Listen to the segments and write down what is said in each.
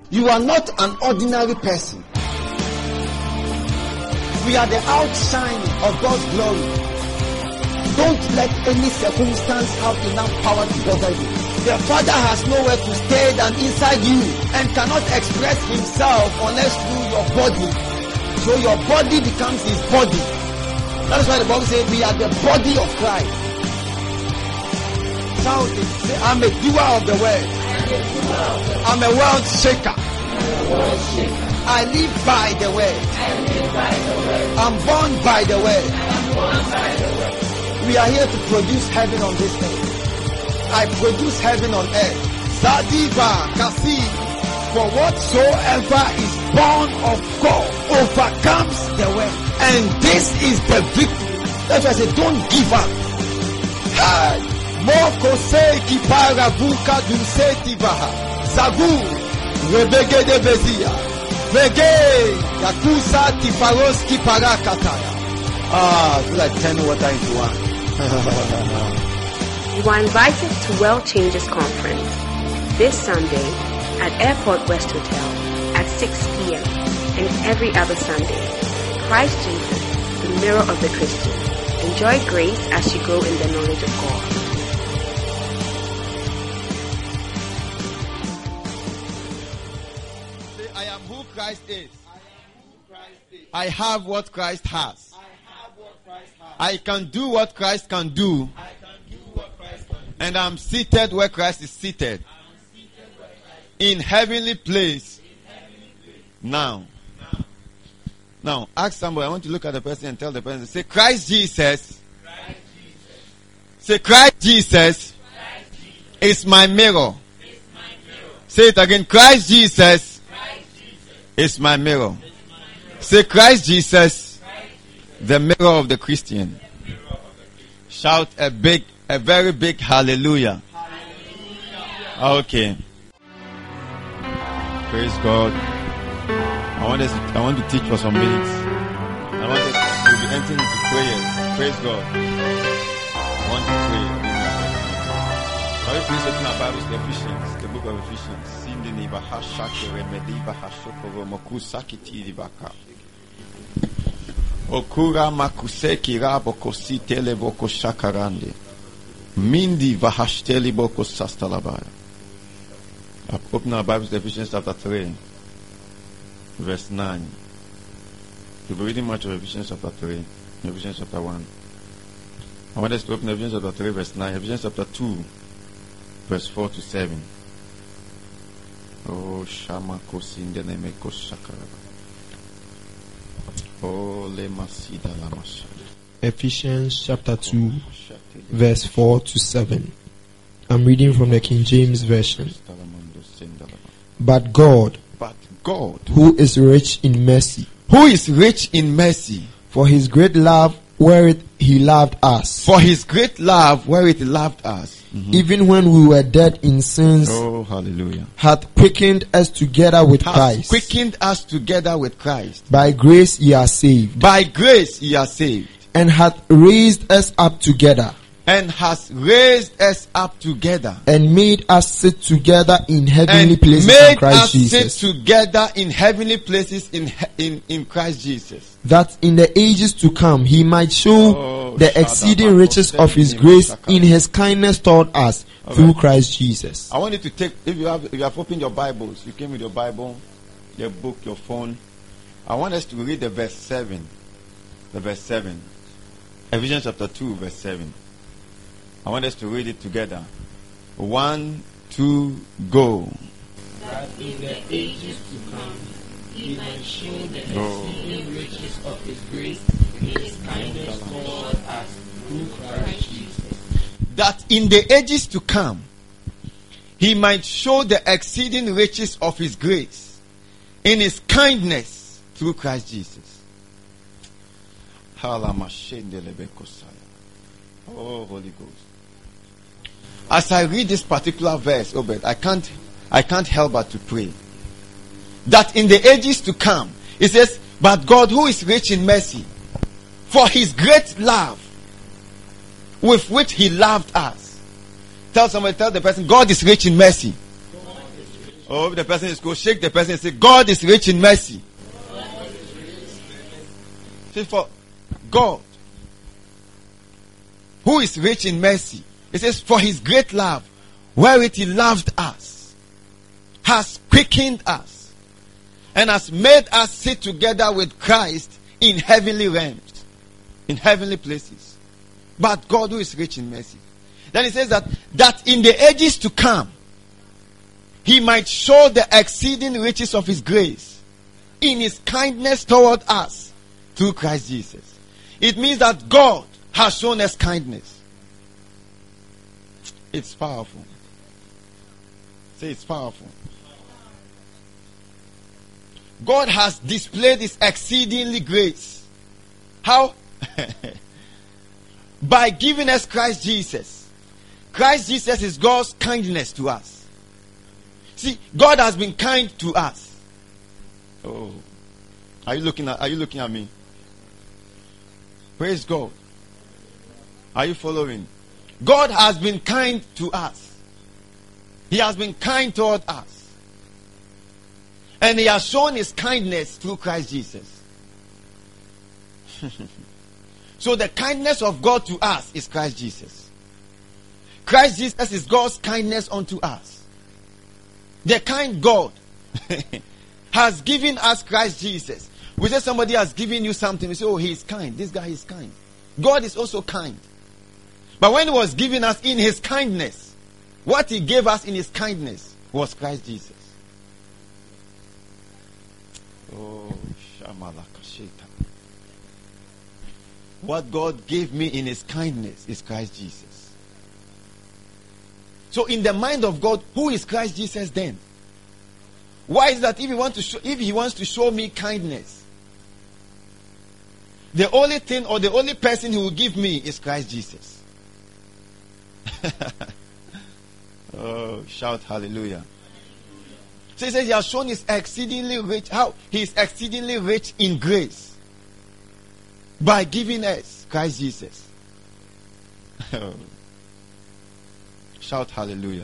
You are not an ordinary person. We are the outshining of God's glory. Don't let any circumstance have enough power to bother you. The Father has nowhere to stay than inside you and cannot express himself unless through your body. So your body becomes his body. That is why the Bible says we are the body of Christ. Shout it. Say, I'm a doer of the word. I'm a world shaker. I live by the word. I'm born by the word. We are here to produce heaven on this earth. I produce heaven on earth. Zadiba Kasi. For whatsoever is born of God overcomes the world. And this is the victory. That's why I say don't give up. Hi. Moko seki para buka dunseti baha. Zagu. Rebege de bezia. Vege. Yakusa tifaroski parakataya. I feel like turning water into wine. You are invited to World Changers Conference this Sunday at Airport West Hotel at 6 p.m. and every other Sunday. Christ Jesus, the mirror of the Christian. Enjoy grace as you grow in the knowledge of God. Say, I am who Christ is. I have what Christ has. I can do what Christ can do. And I'm seated where Christ is seated. In heavenly place. Now, ask somebody. I want to look at the person and tell the person. Say, Christ Jesus. Say, Christ Jesus is my mirror. Say it again. Christ Jesus is my mirror. Say, Christ Jesus, the mirror of the Christian. Shout a very big hallelujah. Okay. Praise God. I want to teach for some minutes. I want us to be entering into prayers. Praise God. I want to pray. Shall we please open our Bibles to Ephesians, the book of Ephesians. Okura makuseki rabo kositele boko shakarande. Mindi vahashteli boko sastalabaya. Open our Bibles to Ephesians chapter 3, verse 9. We'll be reading much of Ephesians chapter 3, Ephesians chapter 1. I want us to open Ephesians chapter 3, verse 9, Ephesians chapter 2, verse 4 to 7. Oh, Shama Kosinde Nemeko Shakaraba. Oh, Lemasida Lamasha. Ephesians chapter 2, verse 4 to 7. I'm reading from the King James Version. But God, who is rich in mercy, for his great love wherewith he loved us, even when we were dead in sins, hath quickened us together with Christ. By grace ye are saved. And hath raised us up together. And made us sit together in heavenly places in Christ Jesus. That in the ages to come he might show the exceeding riches of his grace in his kindness toward us through Christ Jesus. I want you to take, if you have opened your Bibles, you came with your Bible, your book, your phone. I want us to read the verse 7. The verse 7. Ephesians chapter 2, verse 7. I want us to read it together. 1, 2, go. That in the ages to come he might show the exceeding riches of his grace in his kindness toward us through Christ Jesus. That in the ages to come he might show the exceeding riches of his grace in his kindness through Christ Jesus. Oh, Holy Ghost. As I read this particular verse, Obed, I can't help but to pray. That in the ages to come, it says, but God who is rich in mercy, for his great love, with which he loved us. Tell the person, God is rich in mercy. Oh, if the person is cool, shake the person and say, God is rich in mercy. See, for God, who is rich in mercy, it says, for his great love, wherewith he loved us, has quickened us, and has made us sit together with Christ in heavenly realms, in heavenly places. But God, who is rich in mercy. Then he says that in the ages to come, he might show the exceeding riches of his grace in his kindness toward us through Christ Jesus. It means that God has shown us kindness. It's powerful. Say it's powerful. God has displayed his exceedingly grace. How? By giving us Christ Jesus. Christ Jesus is God's kindness to us. See, God has been kind to us. Oh. Are you looking at me? Praise God. Are you following? God has been kind to us. He has been kind toward us. And he has shown his kindness through Christ Jesus. So the kindness of God to us is Christ Jesus. Christ Jesus is God's kindness unto us. The kind God has given us Christ Jesus. We say somebody has given you something. We say, oh, he is kind. This guy is kind. God is also kind. But when he was giving us in his kindness, what he gave us in his kindness was Christ Jesus. Oh, Shamalakashita. What God gave me in his kindness is Christ Jesus. So in the mind of God, who is Christ Jesus then? Why is that if he wants to show me kindness, the only thing or the only person he will give me is Christ Jesus. Oh, shout hallelujah. So he says he has shown his exceedingly rich, how he is exceedingly rich in grace by giving us Christ Jesus. Shout hallelujah.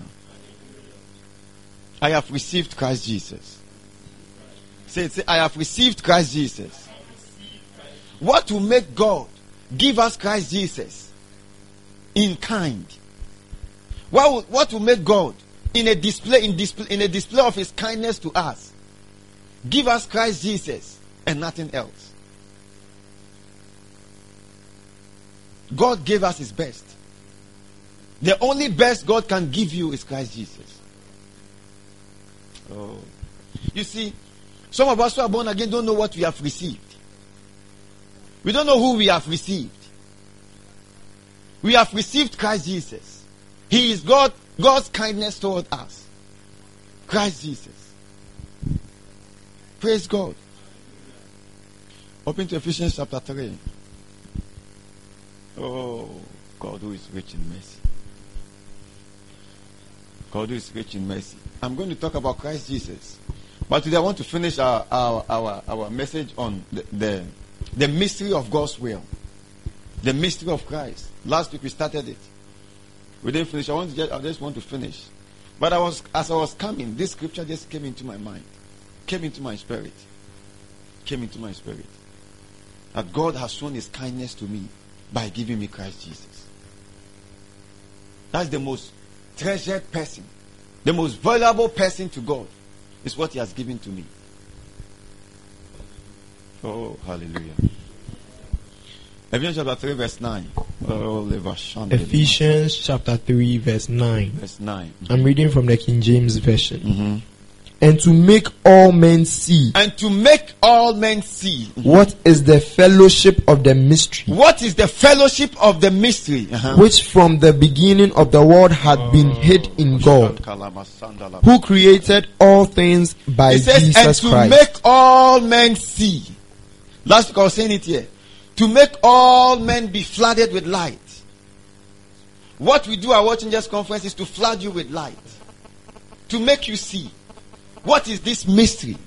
I have received Christ Jesus. Say, I have received Christ Jesus. What will make God give us Christ Jesus in kind? What will make God in a display of his kindness to us give us Christ Jesus and nothing else? God gave us his best. The only best God can give you is Christ Jesus. Oh. You see, some of us who are born again don't know what we have received. We don't know who we have received. We have received Christ Jesus. He is God's kindness toward us. Christ Jesus. Praise God. Open to Ephesians chapter 3. Oh, God who is rich in mercy. God who is rich in mercy. I'm going to talk about Christ Jesus. But today I want to finish our message on the mystery of God's will. The mystery of Christ. Last week we started it. We didn't finish. I just want to finish. But as I was coming, this scripture just came into my mind. Came into my spirit. That God has shown his kindness to me by giving me Christ Jesus. That's the most treasured person. The most valuable person to God is what he has given to me. Oh, hallelujah. Ephesians chapter 3 verse 9. Ephesians chapter 3 verse 9. Verse 9. I'm reading from the King James Version. Mm-hmm. And to make all men see. And to make all men see. What is the fellowship of the mystery? What is the fellowship of the mystery? Uh-huh. Which from the beginning of the world had been hid in God, who created all things by Jesus and to Christ. Make all men see. Last week I was saying it here. To make all men be flooded with light. What we do at Watching Just Conference is to flood you with light. To make you see. What is this mystery?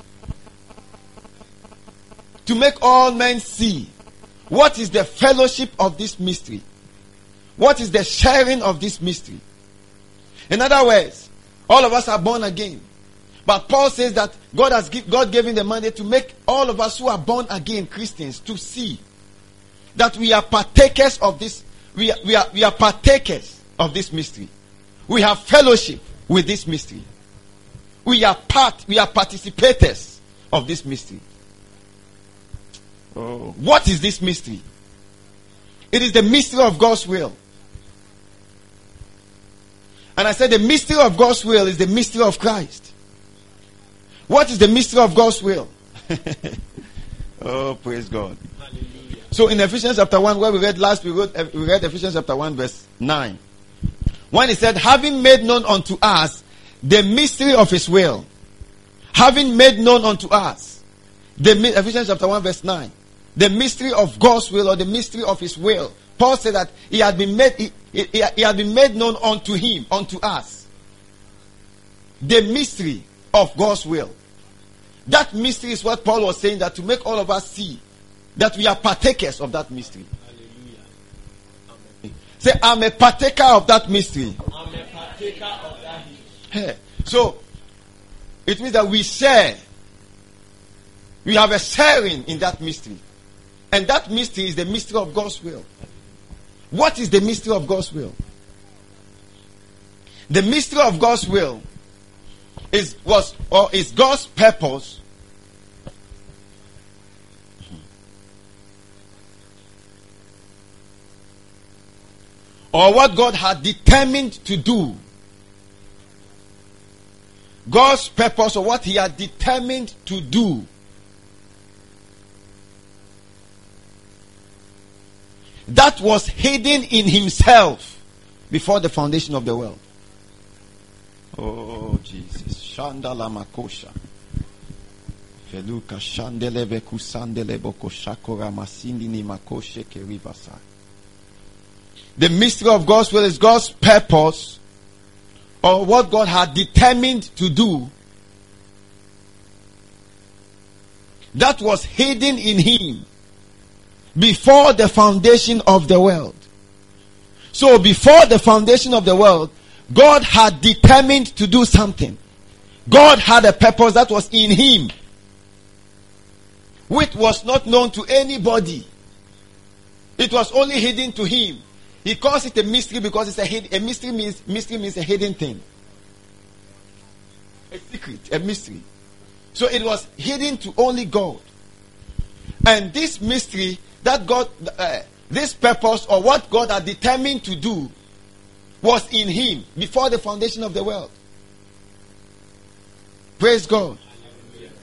To make all men see. What is the fellowship of this mystery? What is the sharing of this mystery? In other words, all of us are born again. But Paul says that God gave him the mandate to make all of us who are born again Christians to see that we are partakers of this. We are partakers of this mystery. We have fellowship with this mystery. We are participators of this mystery. Oh. What is this mystery? It is the mystery of God's will. And I said the mystery of God's will is the mystery of Christ. What is the mystery of God's will? Oh, praise God. Hallelujah. So in Ephesians chapter 1, where we read last, we read Ephesians chapter 1 verse 9. When he said, having made known unto us the mystery of his will. Having made known unto us. Ephesians chapter 1 verse 9. The mystery of God's will, or the mystery of his will. Paul said that he had been made known unto him, unto us. The mystery of God's will. That mystery is what Paul was saying, that to make all of us see that we are partakers of that mystery. Hallelujah. Amen. Say, I'm a partaker of that mystery. I'm a partaker of that mystery. Hey. So, it means that we share. We have a sharing in that mystery. And that mystery is the mystery of God's will. What is the mystery of God's will? The mystery of God's will is God's purpose or what God had determined to do. God's purpose or what he had determined to do. That was hidden in himself before the foundation of the world. Oh, Jesus. Shandala makosha. Feluka shandelebe kusandele boko shakora masindini makoshe keribasa. The mystery of God's will is God's purpose or what God had determined to do. That was hidden in him before the foundation of the world. So before the foundation of the world, God had determined to do something. God had a purpose that was in him, which was not known to anybody. It was only hidden to him. He calls it a mystery because it's a mystery means a hidden thing. A secret, a mystery. So it was hidden to only God. And this mystery that God, this purpose or what God had determined to do was in him before the foundation of the world. Praise God. Hallelujah.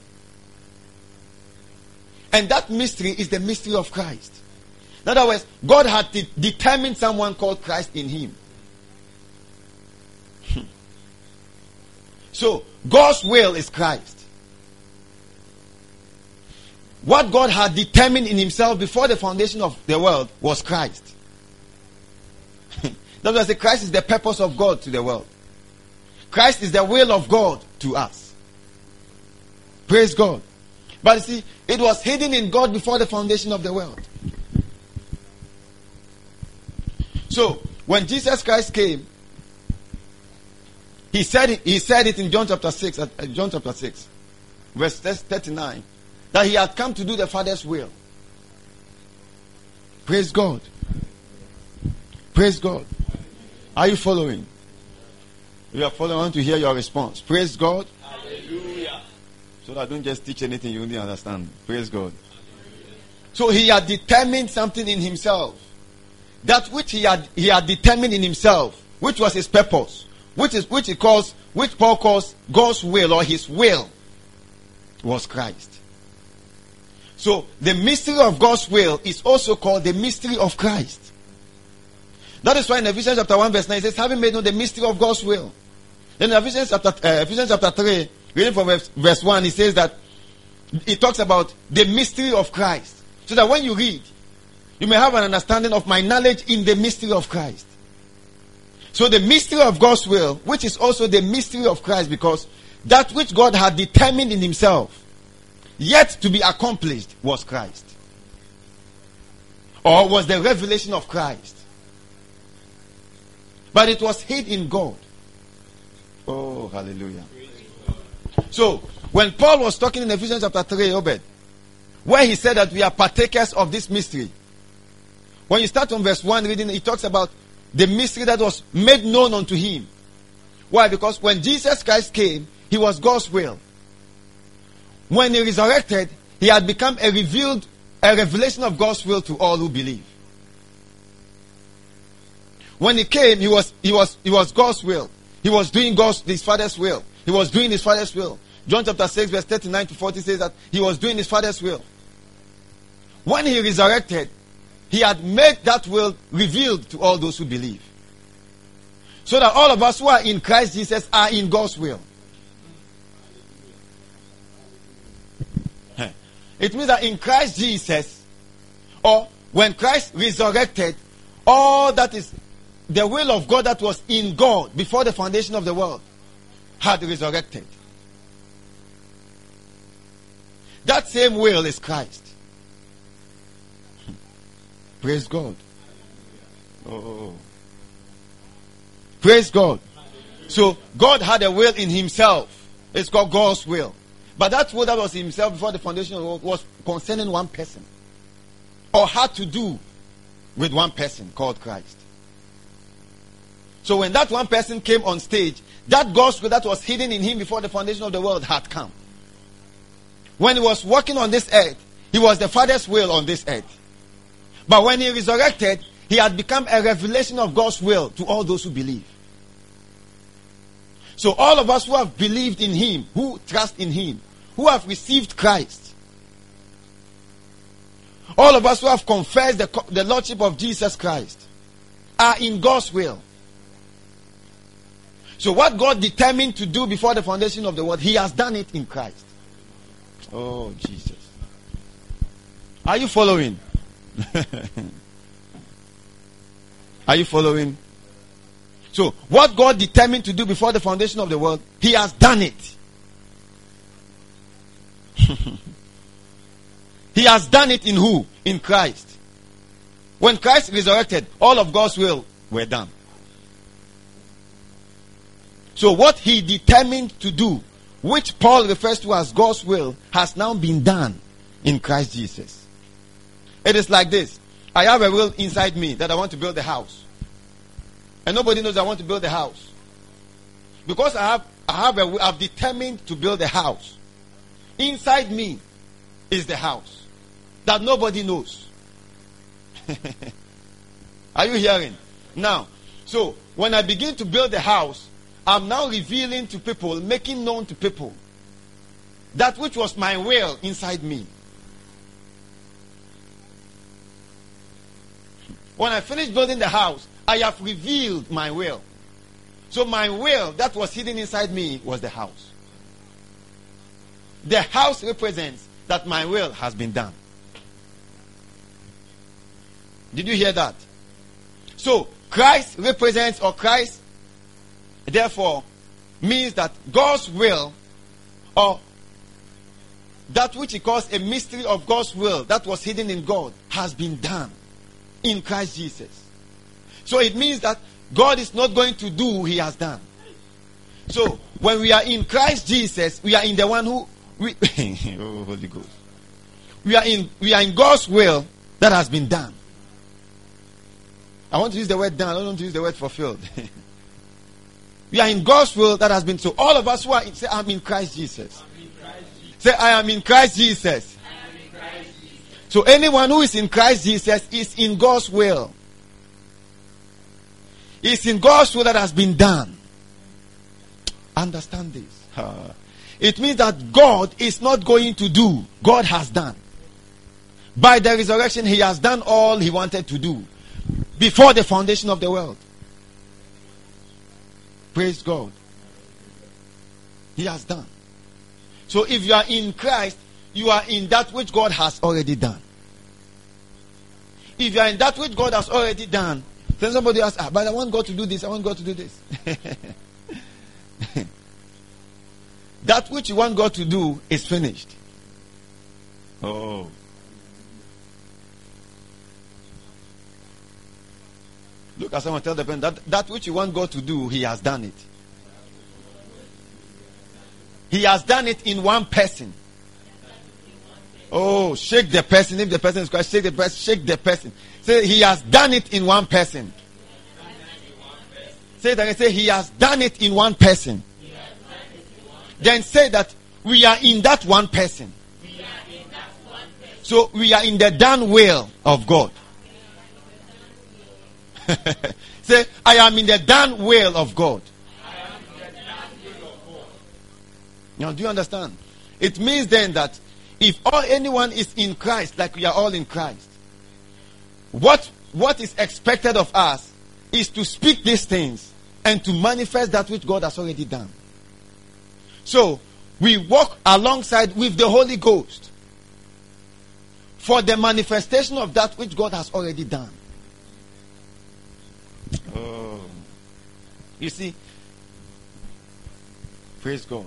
And that mystery is the mystery of Christ. In other words, God had determined someone called Christ in him. So, God's will is Christ. What God had determined in himself before the foundation of the world was Christ. That's why I say Christ is the purpose of God to the world. Christ is the will of God to us. Praise God. But you see, it was hidden in God before the foundation of the world. So, when Jesus Christ came, he said it in John chapter 6, verse 39. That he had come to do the Father's will. Praise God. Praise God. Are you following? If you are following, I want to hear your response. Praise God. Hallelujah. So that I don't just teach anything you only understand. Praise God. So he had determined something in himself. That which he had determined in himself, which was his purpose, which Paul calls God's will or his will, was Christ. So the mystery of God's will is also called the mystery of Christ. That is why in Ephesians chapter 1 verse 9 it says, having made known the mystery of God's will. Then in Ephesians chapter 3, reading from verse 1, it says that it talks about the mystery of Christ. So that when you read, you may have an understanding of my knowledge in the mystery of Christ. So the mystery of God's will, which is also the mystery of Christ, because that which God had determined in himself, yet to be accomplished, was Christ. Or was the revelation of Christ. But it was hid in God. Oh, hallelujah. So, when Paul was talking in Ephesians chapter 3, Obed, where he said that we are partakers of this mystery. When you start from verse 1 reading, he talks about the mystery that was made known unto him. Why? Because when Jesus Christ came, he was God's will. When he resurrected, he had become a revelation of God's will to all who believe. When he came, he was God's will. He was doing his Father's will. He was doing his Father's will. John chapter 6 verse 39 to 40 says that he was doing his Father's will. When he resurrected, he had made that will revealed to all those who believe. So that all of us who are in Christ Jesus are in God's will. It means that in Christ Jesus, or when Christ resurrected, all that is the will of God that was in God before the foundation of the world had resurrected. That same will is Christ. Praise God. Oh. Praise God. So God had a will in himself. It's called God's will. But that will that was himself before the foundation of the world was concerning one person. Or had to do with one person called Christ. So when that one person came on stage, that God's will that was hidden in him before the foundation of the world had come. When he was walking on this earth, he was the Father's will on this earth. But when he resurrected, he had become a revelation of God's will to all those who believe. So all of us who have believed in him, who trust in him, who have received Christ, all of us who have confessed the Lordship of Jesus Christ, are in God's will. So what God determined to do before the foundation of the world, he has done it in Christ. Oh, Jesus. Are you following? Are you following? So, what God determined to do before the foundation of the world, he has done it. He has done it in who? In Christ. When Christ resurrected, all of God's will were done. So, what he determined to do, which Paul refers to as God's will, has now been done in Christ Jesus. It is like this. I have a will inside me that I want to build a house. And nobody knows I want to build a house. Because I've determined to build a house. Inside me is the house that nobody knows. Are you hearing? Now, so when I begin to build a house, I'm now revealing to people, making known to people that which was my will inside me. When I finish building the house, I have revealed my will. So my will that was hidden inside me was the house. The house represents that my will has been done. Did you hear that? So Christ represents, or Christ therefore means that God's will, or that which he calls a mystery of God's will that was hidden in God, has been done in Christ Jesus. So it means that God is not going to do what he has done. So when we are in Christ Jesus, we are in the one who oh, Holy Ghost. We are in God's will that has been done. I want to use the word done. I don't want to use the word fulfilled. We are in God's will that has been. So all of us who are in, say, I'm in Christ Jesus. Say, I am in Christ Jesus. So anyone who is in Christ Jesus is in God's will. It's in God's will that has been done. Understand this. It means that God is not going to do. God has done. By the resurrection, he has done all he wanted to do before the foundation of the world. Praise God. He has done. So if you are in Christ, you are in that which God has already done. If you are in that which God has already done, then somebody asks, but I want God to do this, I want God to do this. That which you want God to do is finished. Oh. Look at someone, tell the person that which you want God to do, he has done it. He has done it in one person. Oh, shake the person. If the person is Christ, shake the person. Shake the person. Say, he has done it in one person. Say that. Say, he has done it in one person. Then say that we are in that one person. So we are in the done will of God. Say, I am in the done will of God. Now, do you understand? It means then that if anyone is in Christ, like we are all in Christ, what is expected of us is to speak these things and to manifest that which God has already done. So, we walk alongside with the Holy Ghost for the manifestation of that which God has already done. Oh. You see, praise God.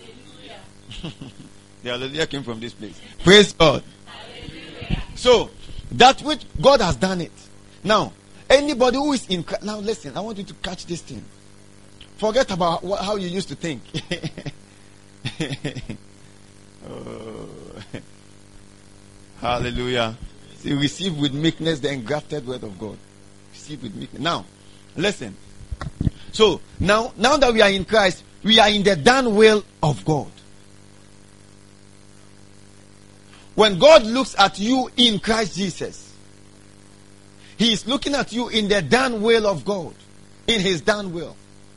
The hallelujah came from this place. Praise God. Hallelujah. So, that which God has done it. Now, anybody who is in Christ, now listen, I want you to catch this thing. Forget about how you used to think. Oh. Hallelujah. See, receive with meekness the engrafted word of God. Receive with meekness. Now, listen. So, now that we are in Christ, we are in the done will of God. When God looks at you in Christ Jesus, He is looking at you in the done will of God. In His done will.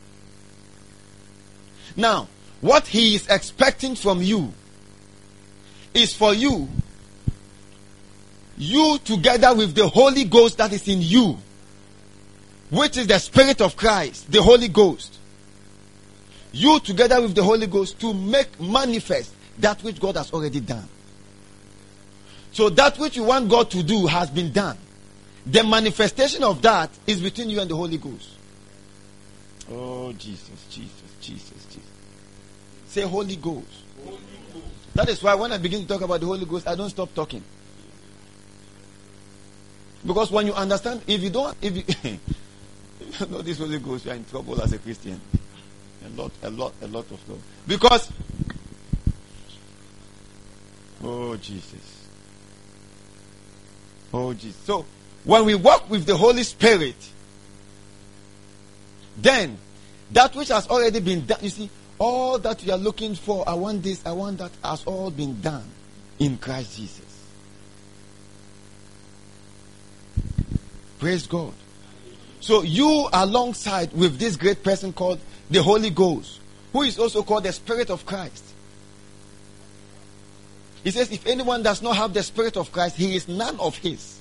Now, what He is expecting from you is for you together with the Holy Ghost that is in you, which is the Spirit of Christ, the Holy Ghost. You together with the Holy Ghost to make manifest that which God has already done. So that which you want God to do has been done. The manifestation of that is between you and the Holy Ghost. Oh, Jesus, Jesus, Jesus, Jesus. Say Holy Ghost. Holy Ghost. That is why when I begin to talk about the Holy Ghost, I don't stop talking. Because when you understand, if you don't know this Holy Ghost, you are in trouble as a Christian. A lot of trouble. Because, oh Jesus. Oh Jesus. So, when we walk with the Holy Spirit, then, that which has already been done, you see, all that you are looking for, I want this, I want that, has all been done in Christ Jesus. Praise God. So you alongside with this great person called the Holy Ghost, who is also called the Spirit of Christ. He says, if anyone does not have the Spirit of Christ, he is none of his.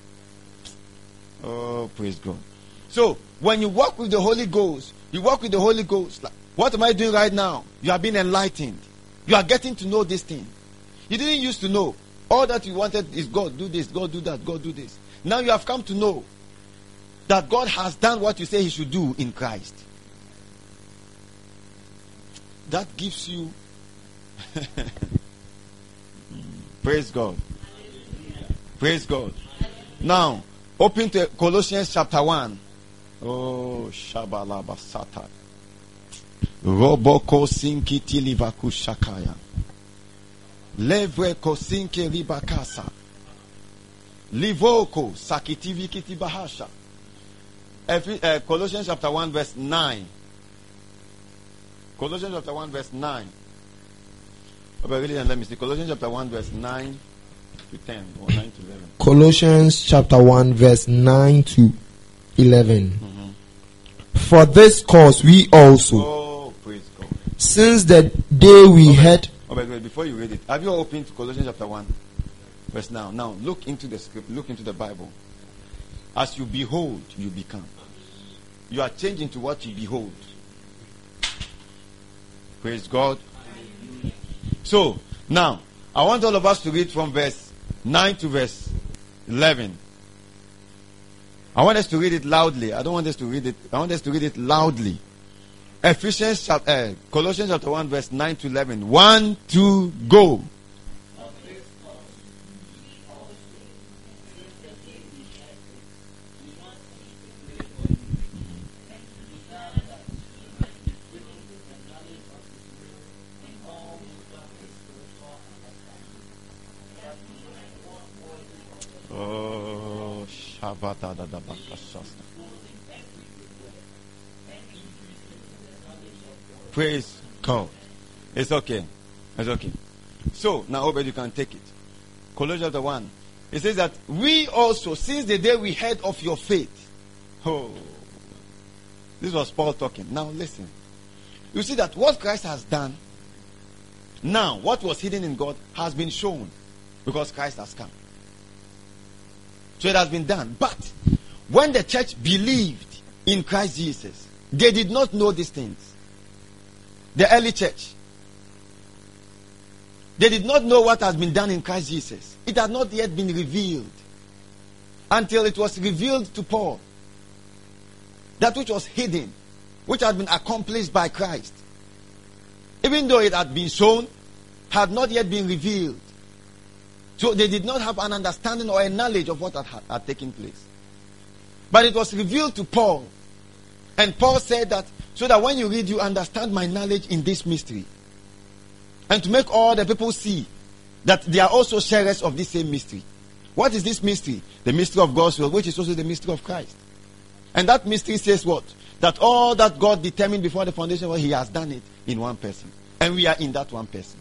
Oh, praise God. So, when you walk with the Holy Ghost, you walk with the Holy Ghost. Like, what am I doing right now? You are being enlightened. You are getting to know this thing. You didn't used to know. All that you wanted is God do this, God do that, God do this. Now you have come to know that God has done what you say He should do in Christ. That gives you praise God. Praise God. Now, open to Colossians chapter 1. Oh, Shabalaba Sata. Roboko Sinki Tilivaku Shakaya. Levre Kosinke Ribakasa. Livoko Sakitivikiti Bahasha. Colossians chapter 1 verse 9. Colossians chapter 1 verse 9. Let me see. Colossians chapter 1 verse 9 to 10 or 9 to 11. Colossians chapter 1 verse 9 to 11. For this cause we also, oh, praise God, since the day we had. Oh, wait, before you read it, have you opened to Colossians chapter 1 verse now? Now look into the script, look into the Bible. As you behold, you become. You are changing to what you behold. Praise God. So, now, I want all of us to read from verse 9 to verse 11. I want us to read it loudly. I don't want us to read it. I want us to read it loudly. Colossians chapter 1 verse 9 to 11. 1, 2, go. Praise God. It's okay. It's okay. So, now Obed, you can take it. Colossians 1. It says that we also, since the day we heard of your faith. Oh. This was Paul talking. Now listen. You see that what Christ has done, now what was hidden in God has been shown because Christ has come. So it has been done. But when the church believed in Christ Jesus, they did not know these things. The early church. They did not know what has been done in Christ Jesus. It had not yet been revealed until it was revealed to Paul. That which was hidden, which had been accomplished by Christ, even though it had been shown, had not yet been revealed. So they did not have an understanding or a knowledge of what had taken place. But it was revealed to Paul. And Paul said that, so that when you read, you understand my knowledge in this mystery. And to make all the people see that they are also sharers of this same mystery. What is this mystery? The mystery of God's will, which is also the mystery of Christ. And that mystery says what? That all that God determined before the foundation, well, He has done it in one person. And we are in that one person.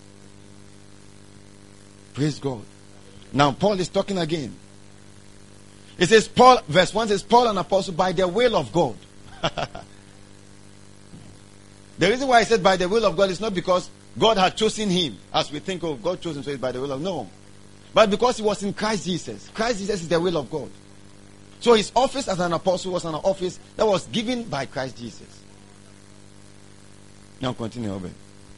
Praise God. Now Paul is talking again. It says, Paul, verse 1 says, Paul, an apostle, by the will of God. The reason why I said by the will of God is not because God had chosen him, as we think, oh, God chose him, so it's by the will of God. No. But because he was in Christ Jesus. Christ Jesus is the will of God. So his office as an apostle was an office that was given by Christ Jesus. Now continue, Obed.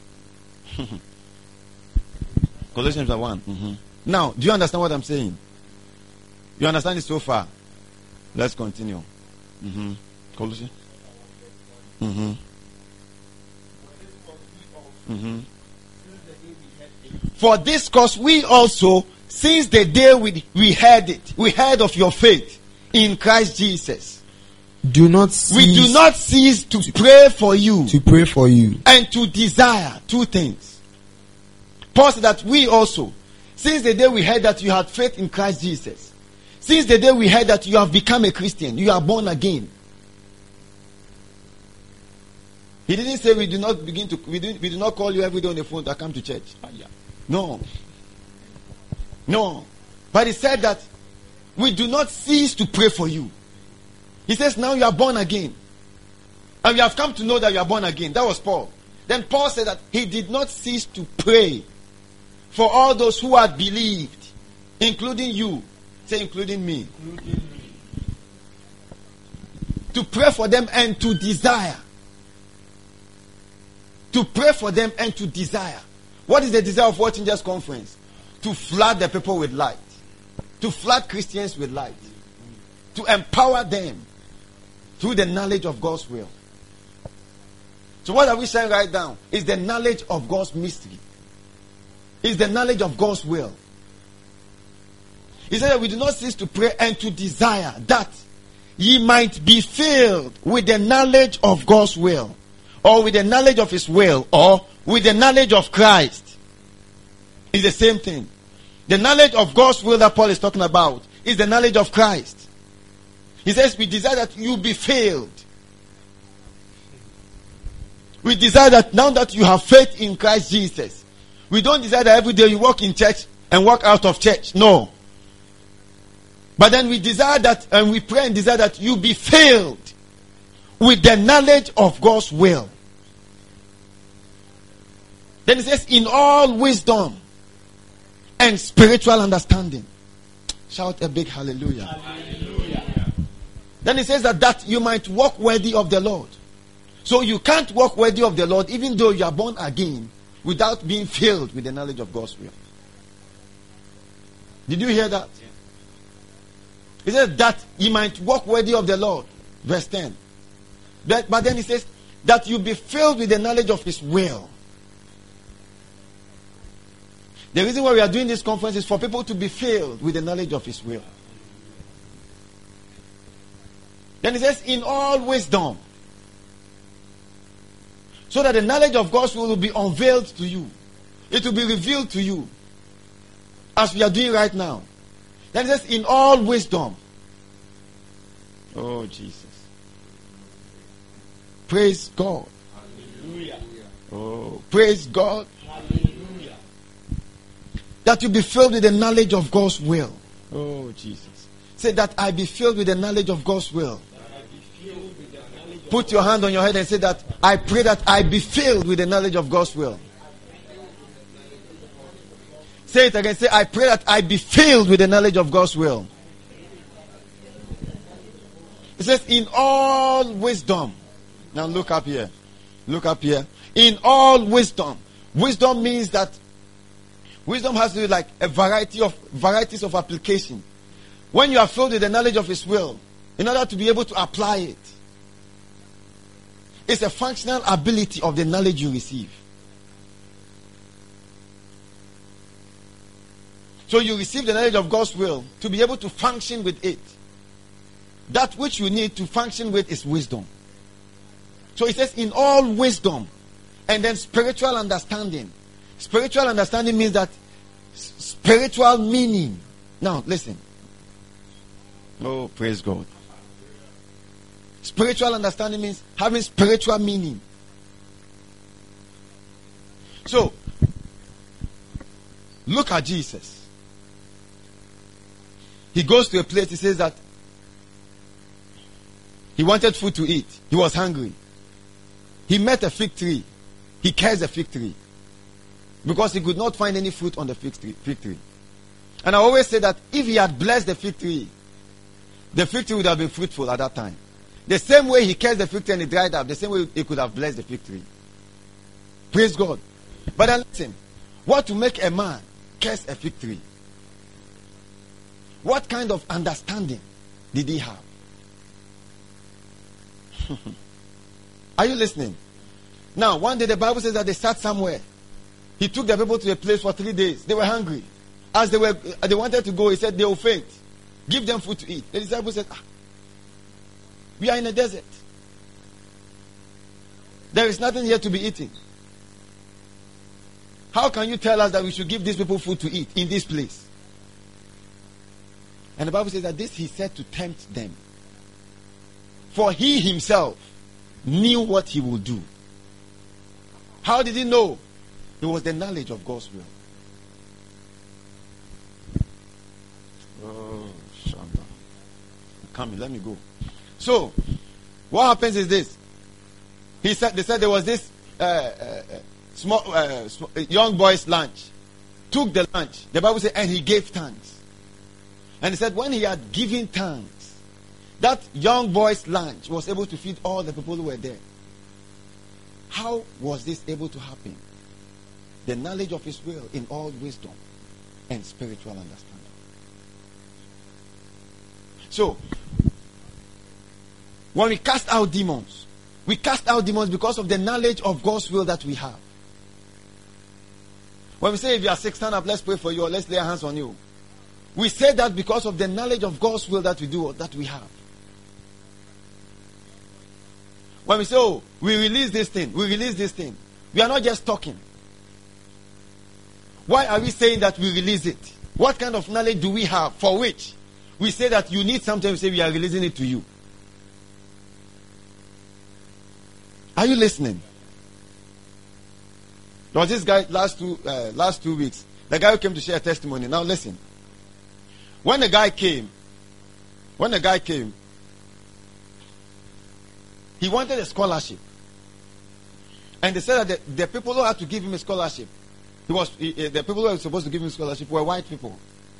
Colossians 1. Mm-hmm. Now, do you understand what I'm saying? You understand it so far? Let's continue. Mm-hmm. Colossians. Mm-hmm. Mm-hmm. For this cause we also, since the day we heard it, we heard of your faith in Christ Jesus, we do not cease to pray for you. To pray for you. And to desire two things. Paul said that we also, since the day we heard that you had faith in Christ Jesus, since the day we heard that you have become a Christian, you are born again. He didn't say we do not call you every day on the phone to come to church. No. No. But he said that we do not cease to pray for you. He says now you are born again. And we have come to know that you are born again. That was Paul. Then Paul said that he did not cease to pray for all those who had believed, including you. Say including me. To pray for them and to desire. To pray for them and to desire. What is the desire of World Changers Conference? To flood the people with light. To flood Christians with light. To empower them through the knowledge of God's will. So what are we saying right now? Is the knowledge of God's mystery. Is the knowledge of God's will. He said that we do not cease to pray and to desire that ye might be filled with the knowledge of God's will. Or with the knowledge of His will. Or with the knowledge of Christ. It's the same thing. The knowledge of God's will that Paul is talking about is the knowledge of Christ. He says we desire that you be filled. We desire that now that you have faith in Christ Jesus, we don't desire that every day you walk in church and walk out of church. No. But then we desire that, and we pray and desire that you be filled with the knowledge of God's will. Then it says, in all wisdom and spiritual understanding. Shout a big hallelujah. Hallelujah. Then it says that you might walk worthy of the Lord. So you can't walk worthy of the Lord even though you are born again without being filled with the knowledge of God's will. Did you hear that? He says that you might walk worthy of the Lord. Verse 10. But then he says that you be filled with the knowledge of His will. The reason why we are doing this conference is for people to be filled with the knowledge of His will. Then he says, in all wisdom. So that the knowledge of God's will be unveiled to you. It will be revealed to you. As we are doing right now. Then it says, in all wisdom Oh, Jesus. Praise God. Hallelujah. Oh, praise God. Hallelujah. That you be filled with the knowledge of God's will. Oh, Jesus. Say that I be filled with the knowledge of God's will. Put your hand on your head and say that I pray that I be filled with the knowledge of God's will. Say it again. Say, I pray that I be filled with the knowledge of God's will. It says, in all wisdom. Now look up here. Look up here. In all wisdom. Wisdom means that wisdom has to do like a varieties of application. When you are filled with the knowledge of His will, in order to be able to apply it, it's a functional ability of the knowledge you receive. So you receive the knowledge of God's will to be able to function with it. That which you need to function with is wisdom. So it says in all wisdom, and then spiritual understanding. Spiritual understanding means that spiritual meaning. Now listen. Oh, praise God. Spiritual understanding means having spiritual meaning. So, look at Jesus. He goes to a place, he says that he wanted food to eat. He was hungry. He met a fig tree. He cursed the fig tree because he could not find any fruit on the fig tree. And I always say that if he had blessed the fig tree would have been fruitful at that time. The same way he cursed the fig tree and it dried up, the same way he could have blessed the fig tree. Praise God. But then listen, what to make a man curse a fig tree? What kind of understanding did he have? Are you listening? Now, one day the Bible says that they sat somewhere. He took the people to a place for 3 days. They were hungry. As they wanted to go, he said they will faint. Give them food to eat. The disciples said, we are in a desert. There is nothing here to be eaten. How can you tell us that we should give these people food to eat in this place? And the Bible says that this he said to tempt them. For he himself knew what he would do. How did he know? It was the knowledge of God's will. Oh, Shanda. Come, let me go. So, what happens is this. They said there was this young boy's lunch. Took the lunch. The Bible said, and he gave thanks. And he said, when he had given thanks, that young boy's lunch was able to feed all the people who were there. How was this able to happen? The knowledge of His will in all wisdom and spiritual understanding. So, when we cast out demons because of the knowledge of God's will that we have. When we say if you are sick, stand up, let's pray for you, or let's lay our hands on you. We say that because of the knowledge of God's will that we do, or that we have. When we say, oh, we release this thing, we are not just talking. Why are we saying that we release it? What kind of knowledge do we have for which we say that you need something, we say we are releasing it to you? Are you listening? There was this guy last 2 weeks. The guy who came to share a testimony. Now listen. When the guy came, he wanted a scholarship. And they said that the people who had to give him a scholarship, the people who were supposed to give him a scholarship were white people.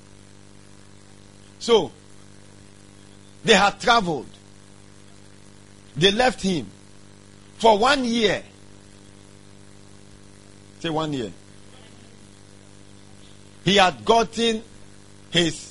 So, they had traveled. They left him for 1 year. Say 1 year. He had gotten his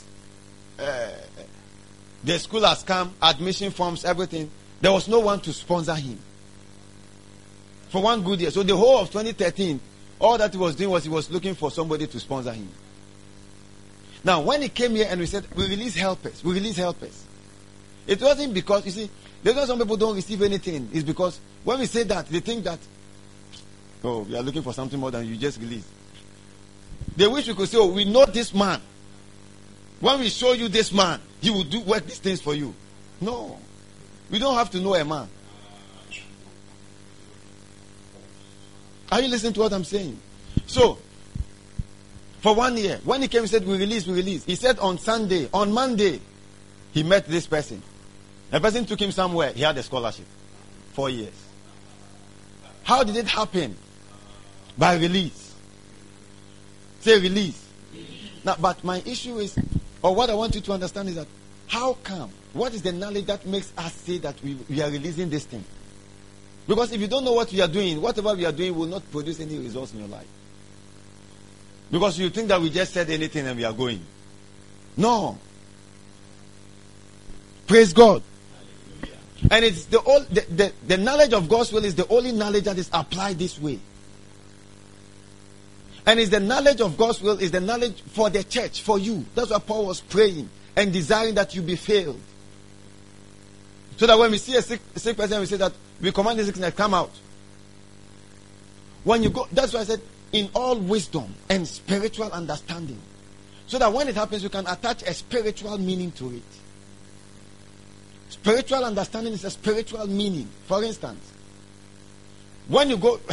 the school has come, admission forms, everything. There was no one to sponsor him for 1 good year. So the whole of 2013, all that he was doing was he was looking for somebody to sponsor him. Now, when he came here and we said, we release helpers. It wasn't because, you see, there's why some people don't receive anything. It's because when we say that, they think that, oh, we are looking for something more than you just release. They wish we could say, oh, we know this man. When we show you this man, he will work these things for you. No. We don't have to know a man. Are you listening to what I'm saying? So, for 1 year, when he came, he said, we release. He said on Monday, he met this person. The person took him somewhere. He had a scholarship. 4 years. How did it happen? By release. Say release. Now, but my issue is, or what I want you to understand is that, how come? What is the knowledge that makes us say that we are releasing this thing? Because if you don't know what we are doing, whatever we are doing will not produce any results in your life. Because you think that we just said anything and we are going. No. Praise God. And it's the knowledge of God's will is the only knowledge that is applied this way. And it's the knowledge of God's will is the knowledge for the church, for you. That's why Paul was praying and desiring that you be filled. So that when we see a sick person, we say that we command the sickness, come out. When you go, that's why I said, in all wisdom and spiritual understanding. So that when it happens, you can attach a spiritual meaning to it. Spiritual understanding is a spiritual meaning. For instance, when you go,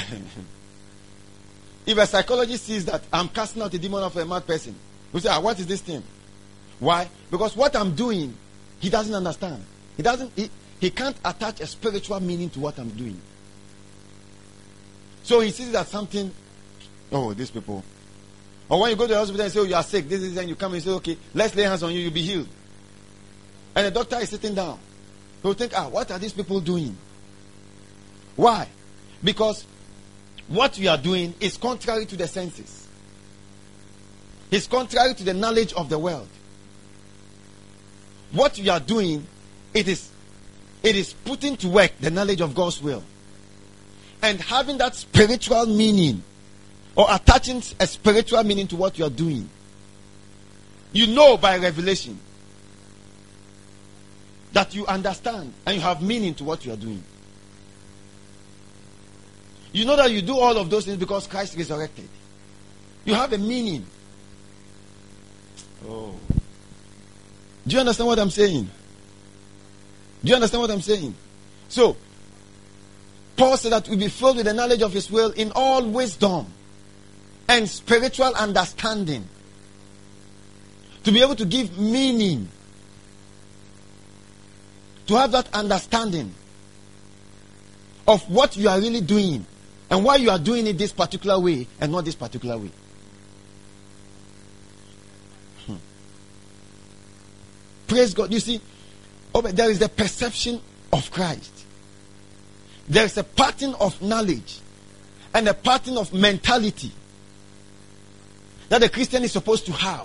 if a psychologist sees that I'm casting out a demon of a mad person, we say, what is this thing? Why? Because what I'm doing, he doesn't understand. He can't attach a spiritual meaning to what I'm doing. So he sees that something, these people. Or when you go to the hospital and say, you are sick, and you come and say, okay, let's lay hands on you, you'll be healed. And the doctor is sitting down. He'll think, what are these people doing? Why? Because what we are doing is contrary to the senses. It's contrary to the knowledge of the world. What we are doing, it is putting to work the knowledge of God's will. And having that spiritual meaning, or attaching a spiritual meaning to what you are doing. You know by revelation that you understand and you have meaning to what you are doing. You know that you do all of those things because Christ resurrected. You have a meaning. Do you understand what I'm saying? Do you understand what I'm saying? So, Paul said that we be filled with the knowledge of his will in all wisdom and spiritual understanding. To be able to give meaning. To have that understanding of what you are really doing and why you are doing it this particular way and not this particular way. Praise God. You see, there is the perception of Christ. There is a pattern of knowledge and a pattern of mentality that the Christian is supposed to have.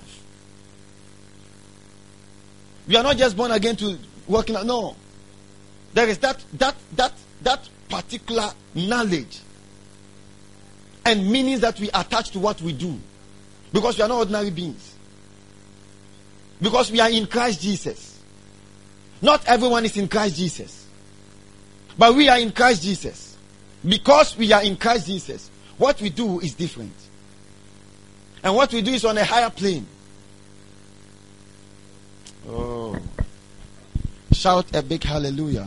We are not just born again to working out. No. There is that particular knowledge and meanings that we attach to what we do. Because we are not ordinary beings. Because we are in Christ Jesus. Not everyone is in Christ Jesus. But we are in Christ Jesus. Because we are in Christ Jesus, what we do is different. And what we do is on a higher plane. Shout a big hallelujah.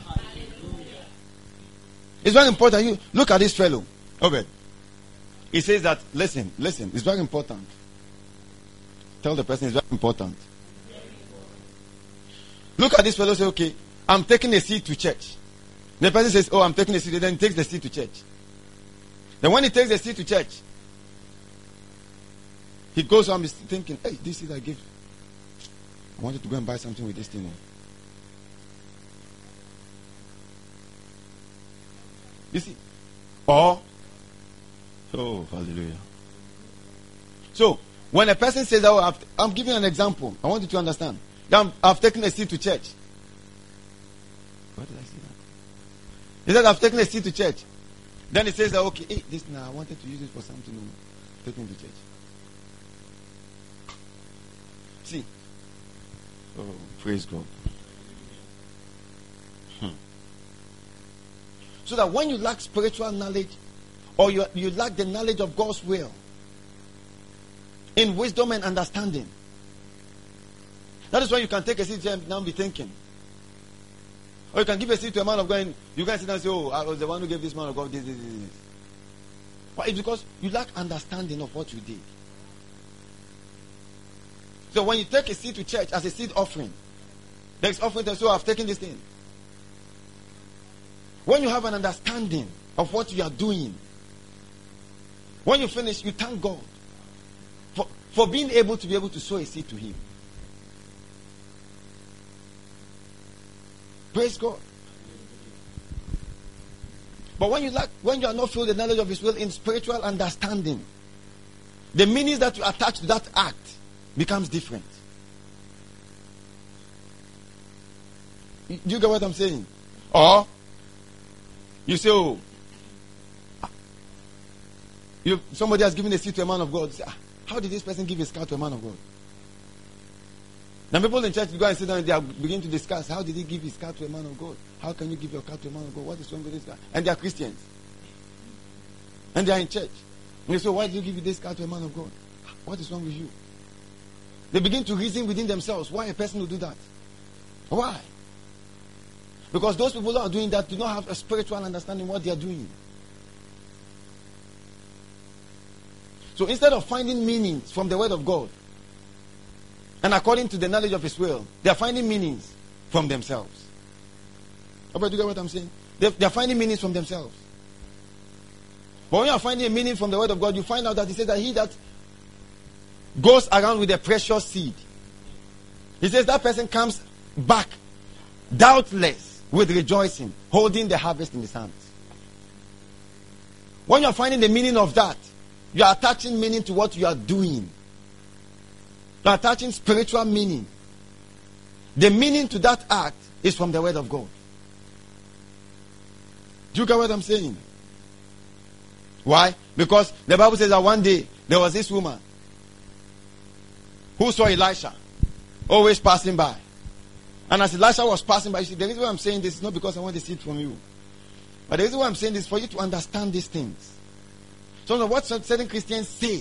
It's very important. You look at this fellow. He says that, listen, it's very important. Tell the person it's very important. Look at this fellow, say, okay, I'm taking a seat to church. The person says, I'm taking a seat, then he takes the seat to church. Then when he takes the seat to church, he goes home, he's thinking, hey, this seat I gave, I wanted to go and buy something with this thing. You see? Hallelujah. So, when a person says, I'm giving an example, I want you to understand. I've taken a seat to church. What did I say that? He said, I've taken a seat to church. Then he says that, okay, this now I wanted to use it for something. Take me to church. See? Praise God. So that when you lack spiritual knowledge, or you lack the knowledge of God's will, in wisdom and understanding, that is why you can take a seat and now be thinking, Or you can give a seed to a man of God and you can sit down and say, oh, I was the one who gave this man of God this. Why? It's because you lack understanding of what you did. So when you take a seed to church as a seed offering, there is offering that, so I've taken this thing. When you have an understanding of what you are doing, when you finish, you thank God for being able to sow a seed to Him. Praise God. But when you are not filled with the knowledge of His will in spiritual understanding, the meanings that you attach to that act becomes different. Do you get what I'm saying? Or you say, oh, somebody has given a seed to a man of God. Say, how did this person give his car to a man of God? Now people in church go and sit down and they begin to discuss, how did he give his car to a man of God? How can you give your car to a man of God? What is wrong with this guy? And they are Christians. And they are in church. And they say, why did you give this car to a man of God? What is wrong with you? They begin to reason within themselves why a person will do that. Why? Because those people who are doing that do not have a spiritual understanding of what they are doing. So instead of finding meanings from the word of God, and according to the knowledge of His will, they are finding meanings from themselves. Do you get what I'm saying? They are finding meanings from themselves. But when you are finding a meaning from the word of God, you find out that He says that he that goes around with a precious seed, He says that person comes back doubtless with rejoicing, holding the harvest in His hands. When you are finding the meaning of that, you are attaching meaning to what you are doing. You are attaching spiritual meaning. The meaning to that act is from the word of God. Do you get what I'm saying? Why? Because the Bible says that one day there was this woman who saw Elisha always passing by. And as Elisha was passing by, you see, the reason why I'm saying this is not because I want to see it from you. But the reason why I'm saying this is for you to understand these things. So what certain Christians say.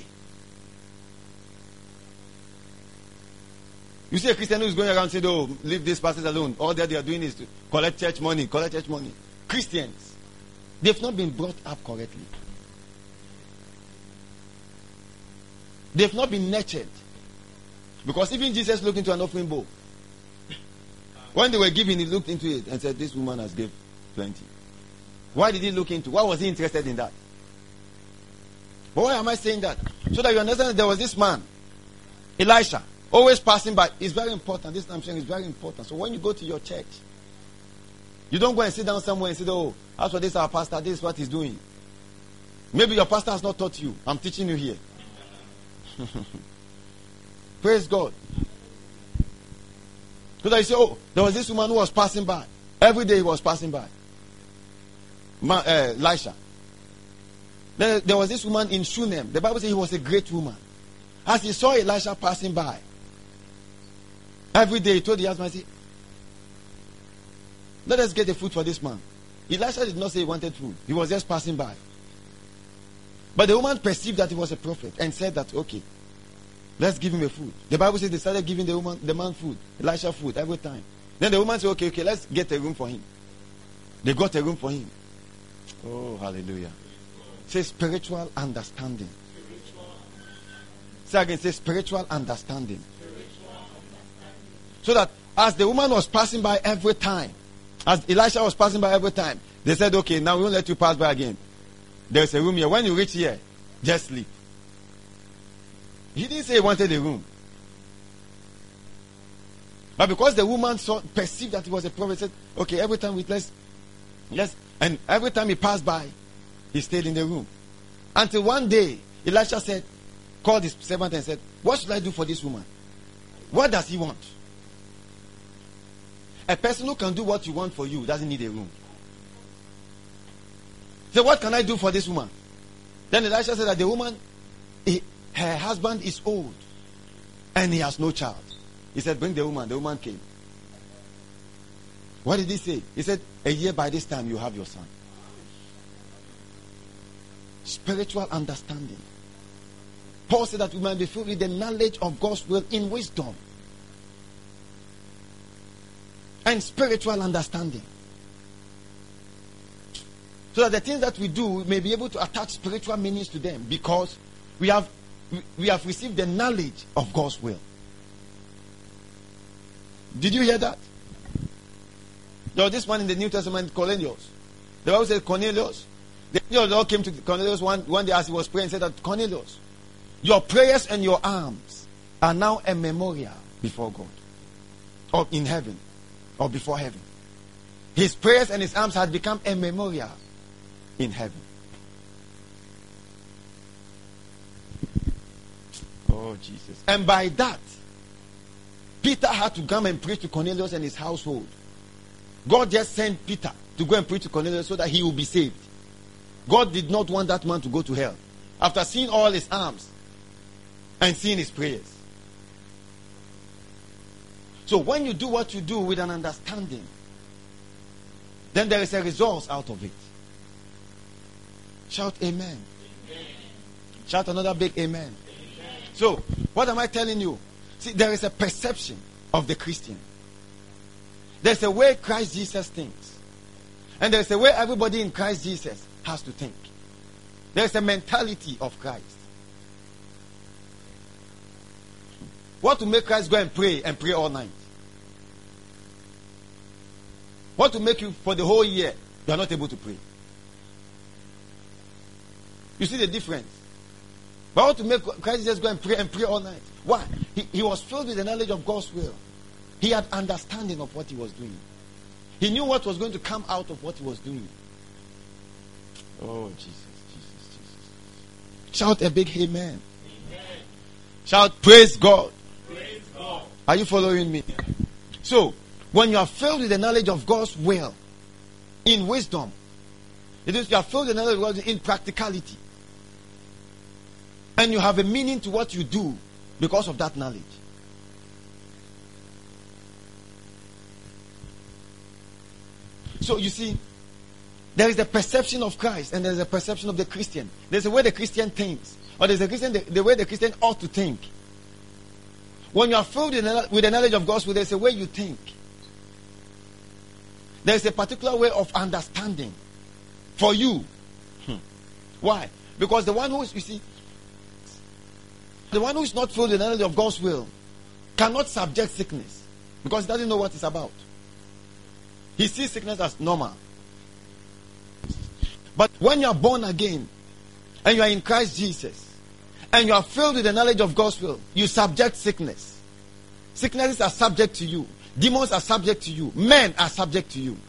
You see a Christian who is going around saying, oh, leave these pastors alone. All that they are doing is to collect church money, collect church money. Christians, they've not been brought up correctly. They've not been nurtured. Because even Jesus looked into an offering bowl. When they were giving, He looked into it and said, this woman has given plenty. Why did He look into? Why was He interested in that? But why am I saying that? So that you understand that there was this man, Elisha, always passing by. It's very important. This I'm saying is very important. So when you go to your church, you don't go and sit down somewhere and say, oh, as for this our pastor, this is what he's doing. Maybe your pastor has not taught you. I'm teaching you here. Praise God. So that you say, oh, there was this woman who was passing by. Every day he was passing by. Elisha. Then there was this woman in Shunem. The Bible says he was a great woman. As he saw Elisha passing by, every day he told the husband, let us get the food for this man. Elisha did not say he wanted food. He was just passing by. But the woman perceived that he was a prophet and said that, okay, let's give him a food. The Bible says they started giving the man food, Elisha food every time. Then the woman said, okay, let's get a room for him. They got a room for him. Oh, hallelujah. Say spiritual understanding. Say again, say spiritual understanding. So that as the woman was passing by every time, as Elisha was passing by every time, they said, okay, now we won't let you pass by again. There's a room here. When you reach here, just sleep. He didn't say he wanted a room. But because the woman perceived that he was a prophet, said, okay, every time and every time he passed by, he stayed in the room. Until one day, Elisha called his servant and said, what should I do for this woman? What does he want? A person who can do what you want for you doesn't need a room. So what can I do for this woman? Then Elisha said that the woman, her husband is old and he has no child. He said, bring the woman. The woman came. What did he say? He said, a year by this time you have your son. Spiritual understanding. Paul said that we might be filled with the knowledge of God's will in wisdom. And spiritual understanding. So that the things that we do, we may be able to attach spiritual meanings to them, because we have received the knowledge of God's will. Did you hear that? There was this one in the New Testament, Cornelius. The Bible says Cornelius. The angel of the Lord came to Cornelius one day as he was praying and said that, Cornelius, your prayers and your alms are now a memorial before God, or in heaven, or before heaven. His prayers and his alms had become a memorial in heaven. Oh, Jesus. And by that, Peter had to come and preach to Cornelius and his household. God just sent Peter to go and preach to Cornelius so that he will be saved. God did not want that man to go to hell after seeing all his alms and seeing his prayers. So when you do what you do with an understanding, then there is a result out of it. Shout amen. Amen. Shout another big amen. Amen. So, what am I telling you? See, there is a perception of the Christian. There's a way Christ Jesus thinks. And there's a way everybody in Christ Jesus has to think. There's a mentality of Christ. What to make Christ go and pray all night? What to make you for the whole year you are not able to pray? You see the difference? But what to make Christ just go and pray all night? Why? He was filled with the knowledge of God's will. He had understanding of what he was doing. He knew what was going to come out of what he was doing. Oh, Jesus. Shout a big amen. Amen. Shout praise God. Praise God. Are you following me? So, when you are filled with the knowledge of God's will, in wisdom, it is you are filled with the knowledge of God in practicality. And you have a meaning to what you do because of that knowledge. So you see, there is the perception of Christ and there is a perception of the Christian. There's a way the Christian thinks, or there's the way the Christian ought to think. When you are filled with the knowledge of God's will, there's a way you think. There's a particular way of understanding for you. Why? Because the one who is, you see, the one who is not filled with the knowledge of God's will cannot subject sickness because he doesn't know what it's about. He sees sickness as normal. But when you are born again and you are in Christ Jesus and you are filled with the knowledge of God's will, you subject sickness. Sicknesses are subject to you. Demons are subject to you. Men are subject to you.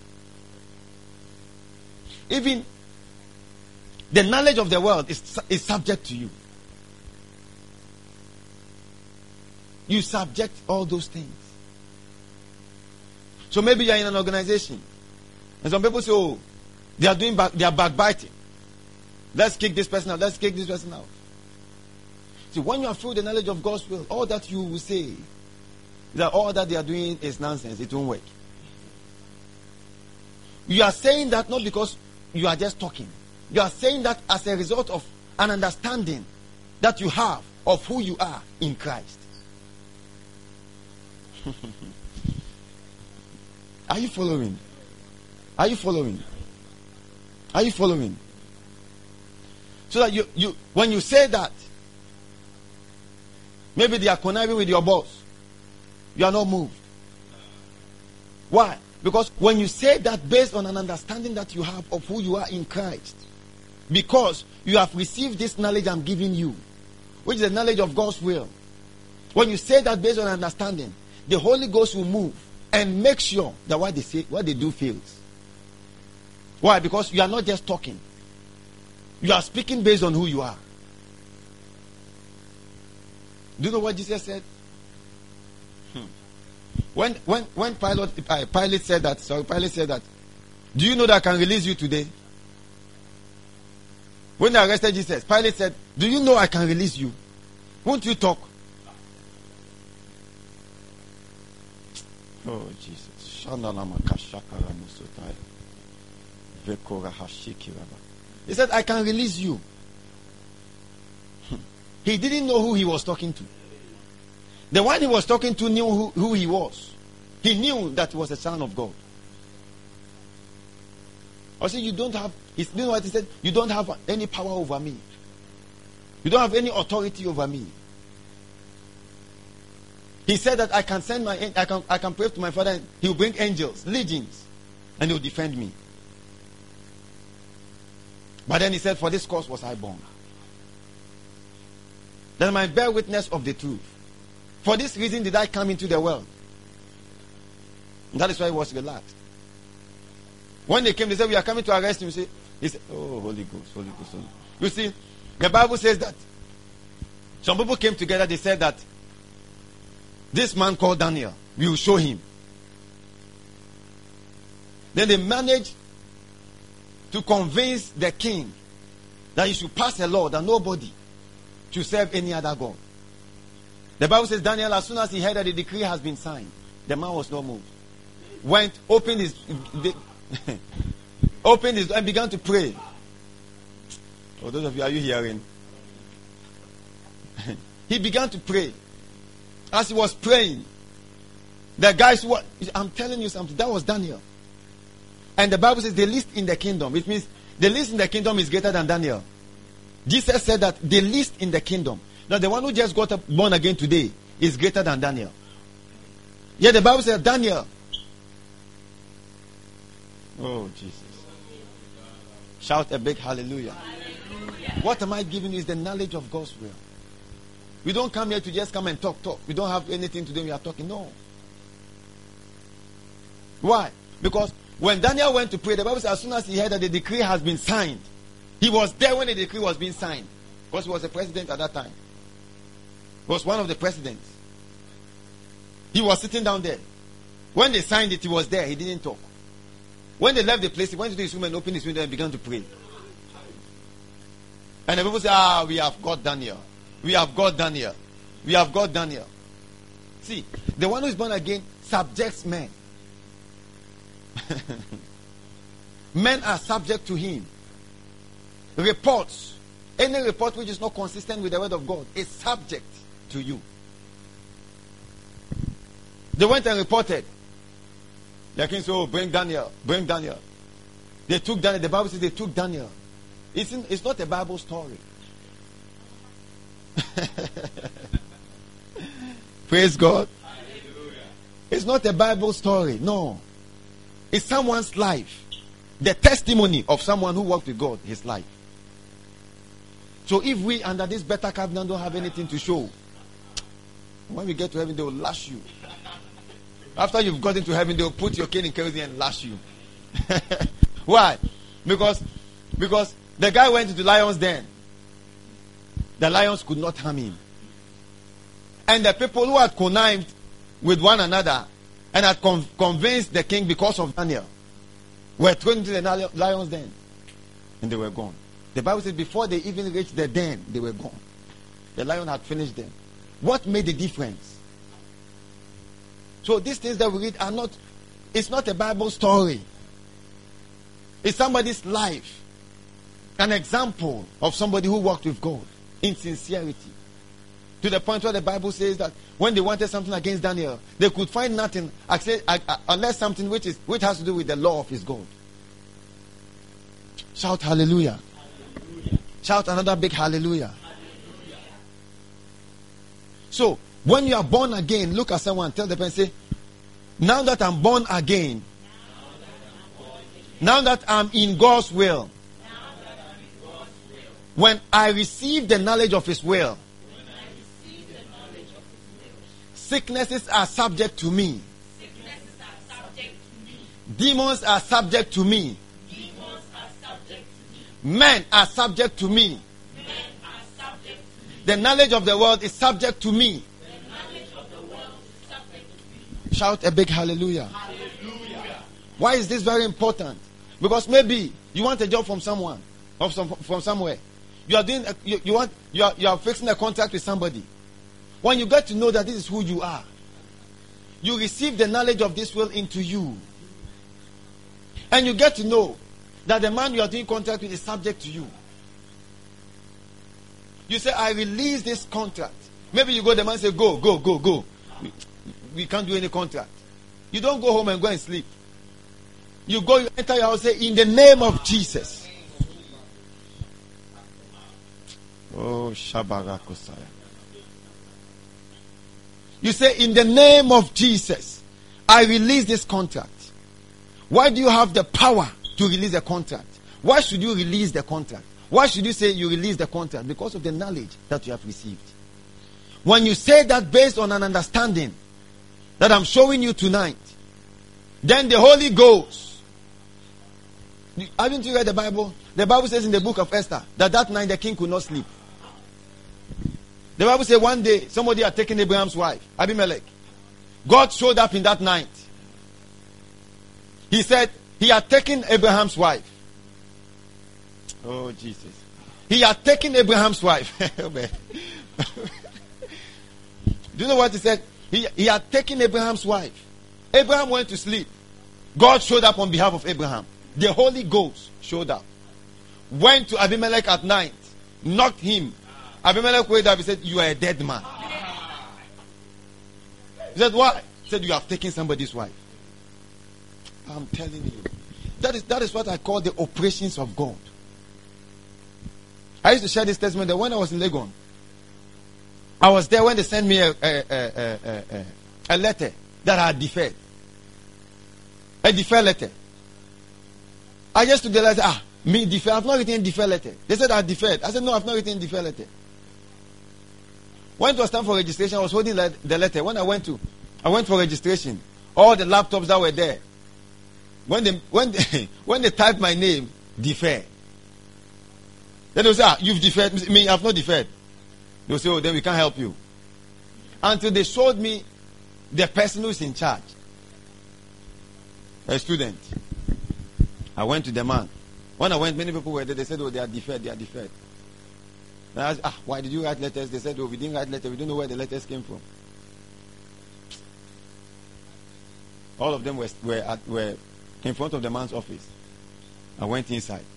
Even the knowledge of the world is subject to you. You subject all those things. So maybe you are in an organization and some people say, oh, they are backbiting. Let's kick this person out. Let's kick this person out. See, when you are filled with the knowledge of God's will, all that you will say is that all that they are doing is nonsense. It won't work. You are saying that not because you are just talking. You are saying that as a result of an understanding that you have of who you are in Christ. Are you following? Are you following? Are you following? So that you when you say that, maybe they are conniving with your boss, you are not moved. Why? Because when you say that based on an understanding that you have of who you are in Christ, because you have received this knowledge I'm giving you, which is the knowledge of God's will. When you say that based on understanding, the Holy Ghost will move and make sure that what they do fails. Why? Because you are not just talking. You are speaking based on who you are. Do you know what Jesus said? When Pilate said that, do you know that I can release you today? When they arrested Jesus, Pilate said, do you know I can release you? Won't you talk? Oh, Jesus. He said, I can release you. He didn't know who he was talking to. The one he was talking to knew who he was. He knew that he was a son of God. Or say you don't have, you know what he said? You don't have any power over me. You don't have any authority over me. He said that I can send I can pray to my Father and he will bring angels, legions, and he will defend me. But then he said, for this cause was I born, that I might bear witness of the truth. For this reason did I come into the world. And that is why he was relaxed. When they came, they said, we are coming to arrest him. He said, oh, Holy Ghost, Holy Ghost, Holy Ghost. You see, the Bible says that some people came together, they said that this man called Daniel, we will show him. Then they managed to convince the king that he should pass a law that nobody should serve any other God. The Bible says Daniel, as soon as he heard that the decree has been signed, the man was not moved. Went, opened his and began to pray. For those of you, are you hearing? He began to pray. As he was praying, the guys were, I'm telling you something, that was Daniel. And the Bible says the least in the kingdom, which means the least in the kingdom is greater than Daniel. Jesus said that the least in the kingdom. Now the one who just got born again today is greater than Daniel. Yet the Bible says Daniel. Oh Jesus. Shout a big hallelujah. Hallelujah. What am I giving you is the knowledge of God's will. We don't come here to just come and talk. We don't have anything to do. We are talking. No. Why? Because when Daniel went to pray, the Bible says as soon as he heard that the decree has been signed, he was there when the decree was being signed. Because he was the president at that time. He was one of the presidents. He was sitting down there. When they signed it, he was there. He didn't talk. When they left the place, he went to his room and opened his window and began to pray. And the people say, we have got Daniel. We have got Daniel. We have got Daniel. See, the one who is born again subjects men. Men are subject to him. Reports. Any report which is not consistent with the word of God is subject to you. They went and reported. The king said, oh, bring Daniel. Bring Daniel. They took Daniel. The Bible says they took Daniel. It's not a Bible story. Praise God. Hallelujah. It's not a Bible story. No. It's someone's life. The testimony of someone who walked with God, his life. So if we under this better covenant don't have anything to show, when we get to heaven, they will lash you. After you've got into heaven, they will put your cane in kerosene and lash you. Why? Because the guy went to the lion's den. The lions could not harm him. And the people who had connived with one another and had convinced the king because of Daniel were thrown into the lion's den. And they were gone. The Bible says before they even reached the den, they were gone. The lion had finished them. What made the difference? So these things that we read are not, it's not a Bible story. It's somebody's life. An example of somebody who walked with God in sincerity. To the point where the Bible says that when they wanted something against Daniel, they could find nothing unless something which has to do with the law of his God. Shout hallelujah. Hallelujah. Shout another big hallelujah. Hallelujah. So, when you are born again, look at someone, tell the person, say, now that I'm born again, now that I'm in God's will, when I receive the knowledge of his will, sicknesses are subject to me. Demons are subject to me. Men are subject to me. The knowledge of the world is subject to me. Shout a big hallelujah. Hallelujah. Why is this very important? Because maybe you want a job from someone or from somewhere. You are doing you are fixing a contract with somebody. When you get to know that this is who you are, you receive the knowledge of this will into you. And you get to know that the man you are doing contract with is subject to you. You say, I release this contract. Maybe you go, the man say, go. We can't do any contract. You don't go home and go and sleep. You go, you enter your house, say, in the name of Jesus. Oh, Shabarakusaya. You say, in the name of Jesus, I release this contract. Why do you have the power to release a contract? Why should you release the contract? Why should you say you release the contract? Because of the knowledge that you have received. When you say that based on an understanding that I'm showing you tonight, then the Holy Ghost. Haven't you read the Bible? The Bible says in the book of Esther that night the king could not sleep. The Bible says one day somebody had taken Abraham's wife, Abimelech. God showed up in that night. He said he had taken Abraham's wife. Oh, Jesus. He had taken Abraham's wife. Do you know what he said? He had taken Abraham's wife. Abraham went to sleep. God showed up on behalf of Abraham. The Holy Ghost showed up. Went to Abimelech at night. Knocked him. Abimelech wake up. He said, you are a dead man. He said, why? He said, you have taken somebody's wife. I'm telling you. That is what I call the operations of God. I used to share this testimony that when I was in Legon, I was there when they sent me a letter that I had deferred. A deferred letter. I just took the letter. Me defer. I've not written a deferred letter. They said I deferred. I said no, I've not written a deferred letter. When it was time for registration, I was holding the letter. When I went for registration. All the laptops that were there. When they typed my name, defer. Then they will say, you've deferred. Me, I've not deferred. They will say, oh, then we can't help you. Until they showed me the person who's in charge. A student. I went to the man. When I went, many people were there. They said, oh, they are deferred. They are deferred. And I asked, why did you write letters? They said, oh, we didn't write letters. We don't know where the letters came from. All of them were in front of the man's office. I went inside.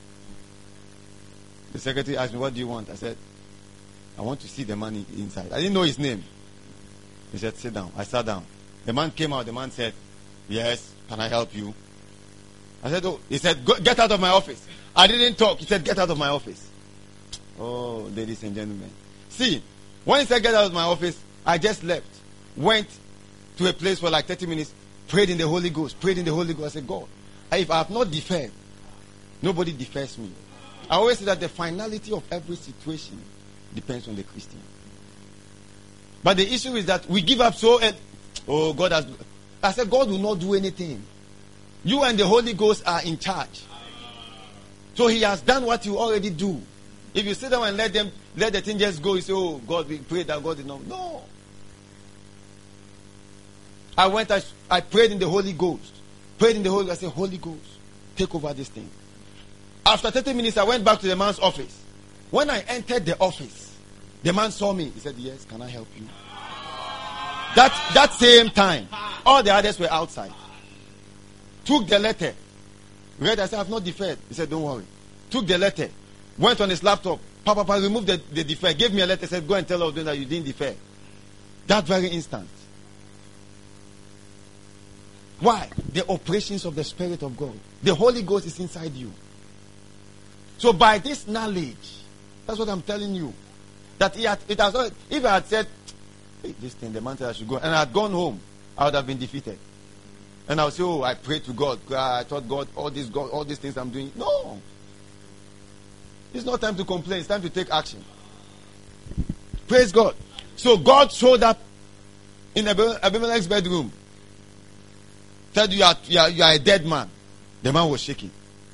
The secretary asked me, what do you want? I said, I want to see the man inside. I didn't know his name. He said, sit down. I sat down. The man came out. The man said, yes, can I help you? I said, oh. He said, get out of my office. I didn't talk. He said, get out of my office. Oh, ladies and gentlemen. See, when he said, get out of my office, I just left. Went to a place for like 30 minutes. Prayed in the Holy Ghost. Prayed in the Holy Ghost. I said, God, if I have not deferred, nobody defers me. I always say that the finality of every situation depends on the Christian. But the issue is that we give up so... Oh, God has... I said, God will not do anything. You and the Holy Ghost are in charge. So he has done what you already do. If you sit down and let the thing just go, you say, oh, God, we prayed that God did not... No. I prayed in the Holy Ghost. Prayed in the Holy Ghost. I said, Holy Ghost, take over this thing. After 30 minutes, I went back to the man's office. When I entered the office, the man saw me. He said, yes, can I help you? That same time, all the others were outside. Took the letter. Read, I said, I have not deferred. He said, don't worry. Took the letter. Went on his laptop. Papa, removed the defer. Gave me a letter. Said, go and tell all of them that you didn't defer. That very instant. Why? The operations of the Spirit of God. The Holy Ghost is inside you. So by this knowledge, that's what I'm telling you. That if I had said, hey, this thing, the man said I should go, and I had gone home, I would have been defeated. And I would say, oh, I prayed to God. I thought God, all these things I'm doing. No. It's not time to complain. It's time to take action. Praise God. So God showed up in Abimelech's bedroom. Said, you are a dead man. The man was shaking.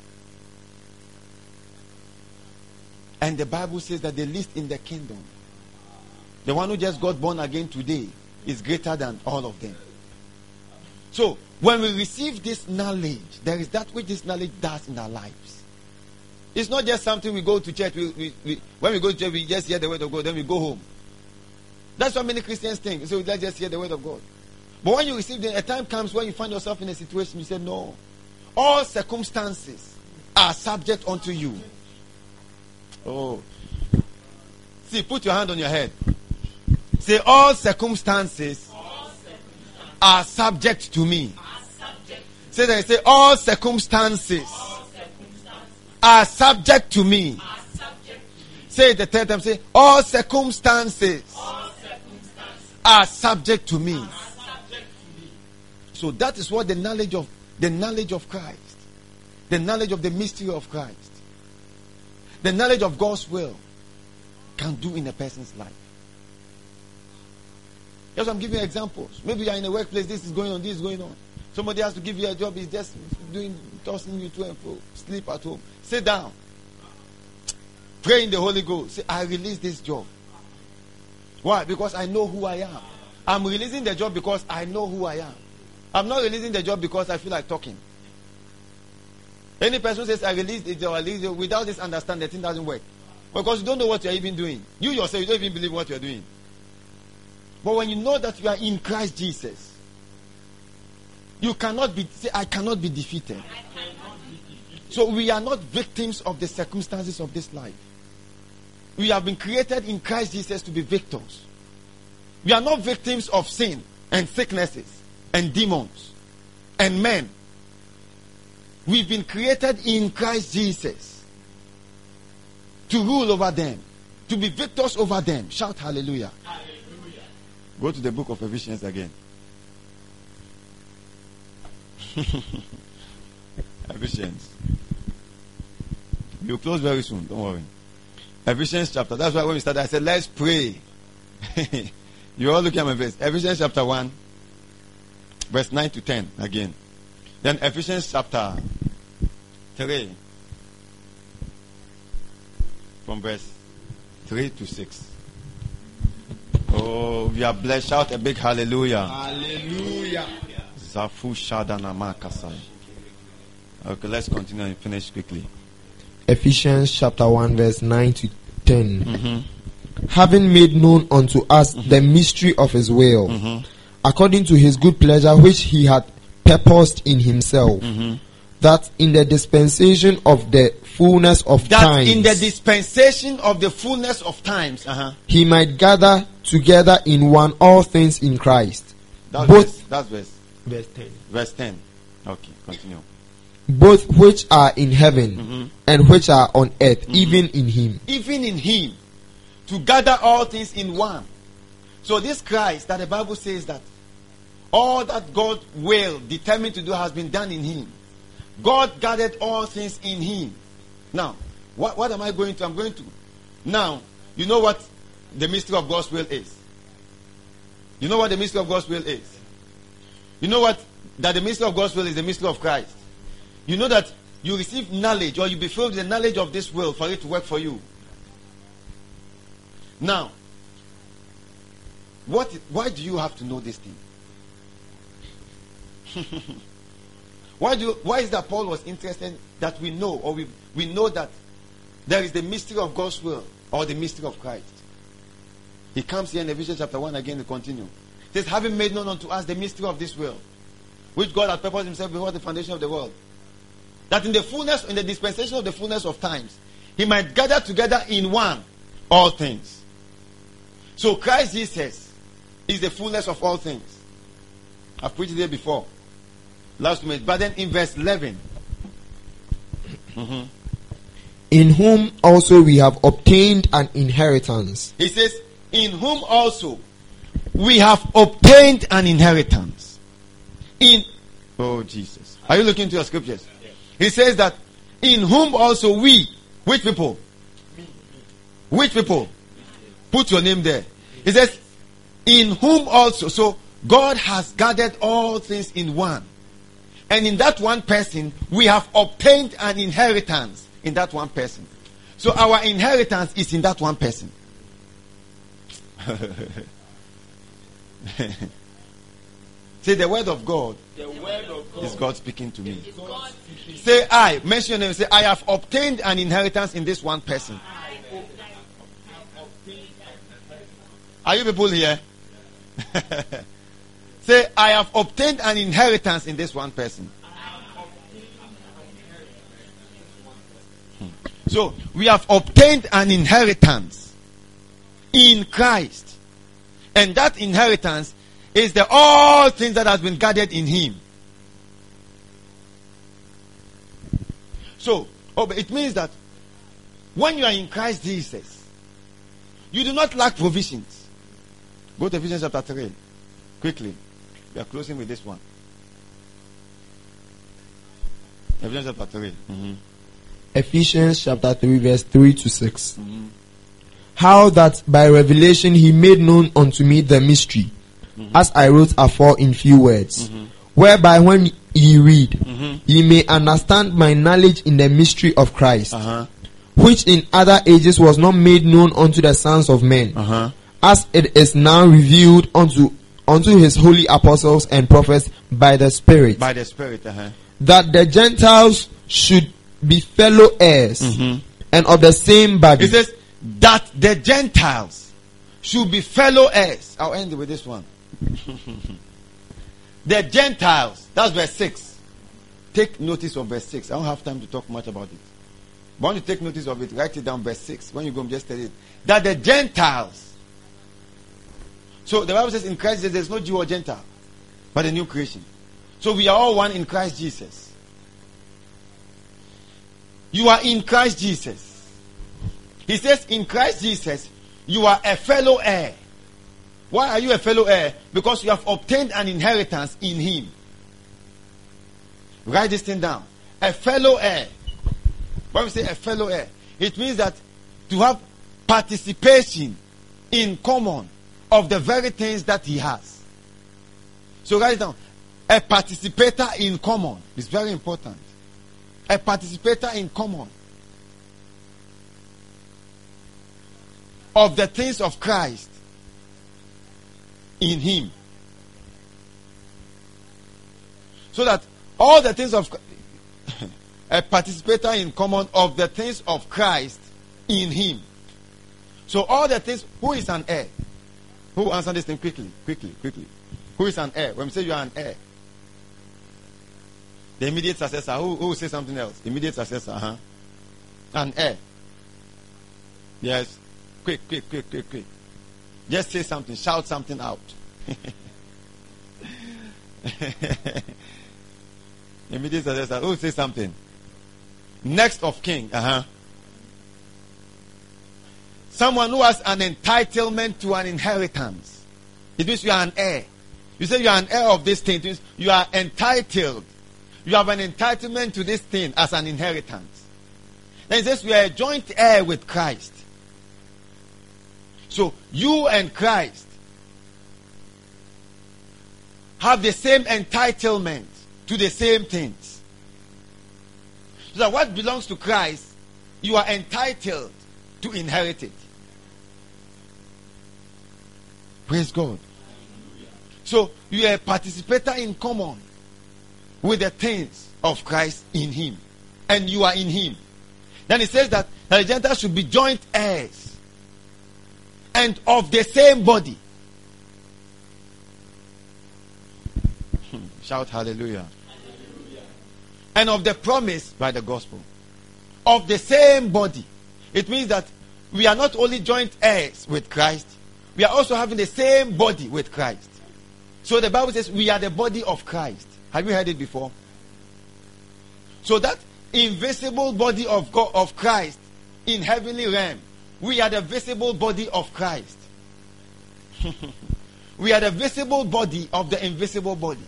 And the Bible says that the least in the kingdom, the one who just got born again today, is greater than all of them. So, when we receive this knowledge, there is that which this knowledge does in our lives. It's not just something we go to church. When we go to church, we just hear the word of God, then we go home. That's what many Christians think. So let's just hear the word of God. But when you receive it, a time comes when you find yourself in a situation, you say, no. All circumstances are subject unto you. Oh. See, put your hand on your head. Say, all circumstances are subject to me. Say that. Say all circumstances are subject to me. Say it the third time. Say all circumstances are subject to me. So that is what the knowledge of Christ, the knowledge of the mystery of Christ, the knowledge of God's will can do in a person's life. Yes, I'm giving you examples. Maybe you are in a workplace, this is going on, this is going on. Somebody has to give you a job, he's just tossing you to and fro. Sleep at home. Sit down. Pray in the Holy Ghost. Say, I release this job. Why? Because I know who I am. I'm releasing the job because I know who I am. I'm not releasing the job because I feel like talking. Any person says, I release the job, without this understanding, the thing doesn't work. Because you don't know what you're even doing. You yourself, you don't even believe what you're doing. But when you know that you are in Christ Jesus, you cannot be, say, I cannot be defeated. So we are not victims of the circumstances of this life. We have been created in Christ Jesus to be victors. We are not victims of sin and sicknesses and demons and men. We've been created in Christ Jesus to rule over them, to be victors over them. Shout hallelujah. Hallelujah. Go to the book of Ephesians again. Ephesians. You'll close very soon, don't worry. Ephesians chapter. That's why when we started, I said, let's pray. You all look at my face. Ephesians chapter 1, verse 9 to 10 again. Then Ephesians chapter 3, from verse 3 to 6. Oh, we are blessed. Shout a big hallelujah. Hallelujah. Zafu Shadana Makasai. Okay, let's continue and finish quickly. Ephesians chapter 1 verse 9 to 10. Having made known unto us the mystery of his will, according to his good pleasure which he had purposed in himself, that in the dispensation of the fullness of times, in the dispensation of the fullness of times, he might gather together in one all things in Christ. That's verse 10. Verse 10. Okay, continue. Both which are in heaven and which are on earth, even in him. Even in him. To gather all things in one. So this Christ that the Bible says that all that God will determine to do has been done in him. God gathered all things in him. Now, what am I going to? I'm going to. Now, you know what the mystery of God's will is. You know what the mystery of God's will is. You know what? That the mystery of God's will is the mystery of Christ. You know that you receive knowledge or you be filled with the knowledge of this will for it to work for you. Now, why do you have to know this thing? Why is that Paul was interested that we know, or we know that there is the mystery of God's will or the mystery of Christ? He comes here in Ephesians chapter 1 again to continue. It says, having made known unto us the mystery of this will, which God had purposed himself before the foundation of the world, that in the dispensation of the fullness of times, he might gather together in one all things. So Christ Jesus is the fullness of all things. I've preached it before. Last minute. But then in verse 11. In whom also we have obtained an inheritance. He says, in whom also we have obtained an inheritance. Oh Jesus. Are you looking to your scriptures? He says that in whom also we, which people? Which people? Put your name there. He says, in whom also. So God has gathered all things in one. And in that one person, we have obtained an inheritance in that one person. So our inheritance is in that one person. Say, the word of God, is God speaking to me. Say, I. Mention your name. Say, I have obtained an inheritance in this one person. Are you people here? Say, I have obtained an inheritance in this one person. So, we have obtained an inheritance in Christ. And that inheritance is the all things that has been gathered in him. So, but it means that when you are in Christ Jesus, you do not lack provisions. Go to Ephesians chapter 3. Quickly. We are closing with this one. Ephesians chapter 3. Ephesians chapter 3 verse 3 to 6. How that by revelation he made known unto me the mystery, as I wrote afore in few words, whereby when ye read, ye may understand my knowledge in the mystery of Christ, which in other ages was not made known unto the sons of men, as it is now revealed unto his holy apostles and prophets by the Spirit. By the Spirit, That the Gentiles should be fellow heirs and of the same body. It says that the Gentiles should be fellow heirs. I'll end with this one. The Gentiles, that's verse 6. Take notice of verse 6. I don't have time to talk much about it. But when you take notice of it, write it down, verse 6. When you go, just study it. That the Gentiles. So the Bible says in Christ there's no Jew or Gentile, but a new creation. So we are all one in Christ Jesus. You are in Christ Jesus. He says in Christ Jesus, you are a fellow heir. Why are you a fellow heir? Because you have obtained an inheritance in him. Write this thing down. A fellow heir. When we say a fellow heir, it means that to have participation in common of the very things that he has. So write it down. A participator in common is very important. A participator in common of the things of Christ in him. So that all the things of a participator in common of the things of Christ in him. So all the things, who is an heir? Who will answer this thing quickly? Who is an heir? When we say you are an heir, the immediate successor. Who will say something else? Immediate successor, An heir. Yes. Quick. Just say something. Shout something out. Immediate successor. Who will say something? Next of king. Someone who has an entitlement to an inheritance. It means you are an heir. You say you are an heir of this thing. It means you are entitled. You have an entitlement to this thing as an inheritance. Then it says we are a joint heir with Christ. So you and Christ have the same entitlement to the same things. So that what belongs to Christ, you are entitled to inherit it. Praise God. So you are a participator in common with the things of Christ in him. And you are in him. Then it says that the Gentiles should be joint heirs and of the same body. Shout hallelujah. And of the promise by the gospel. Of the same body. It means that we are not only joint heirs with Christ, we are also having the same body with Christ. So the Bible says we are the body of Christ. Have you heard it before? So that invisible body of God, of Christ in heavenly realm, we are the visible body of Christ. We are the visible body of the invisible body.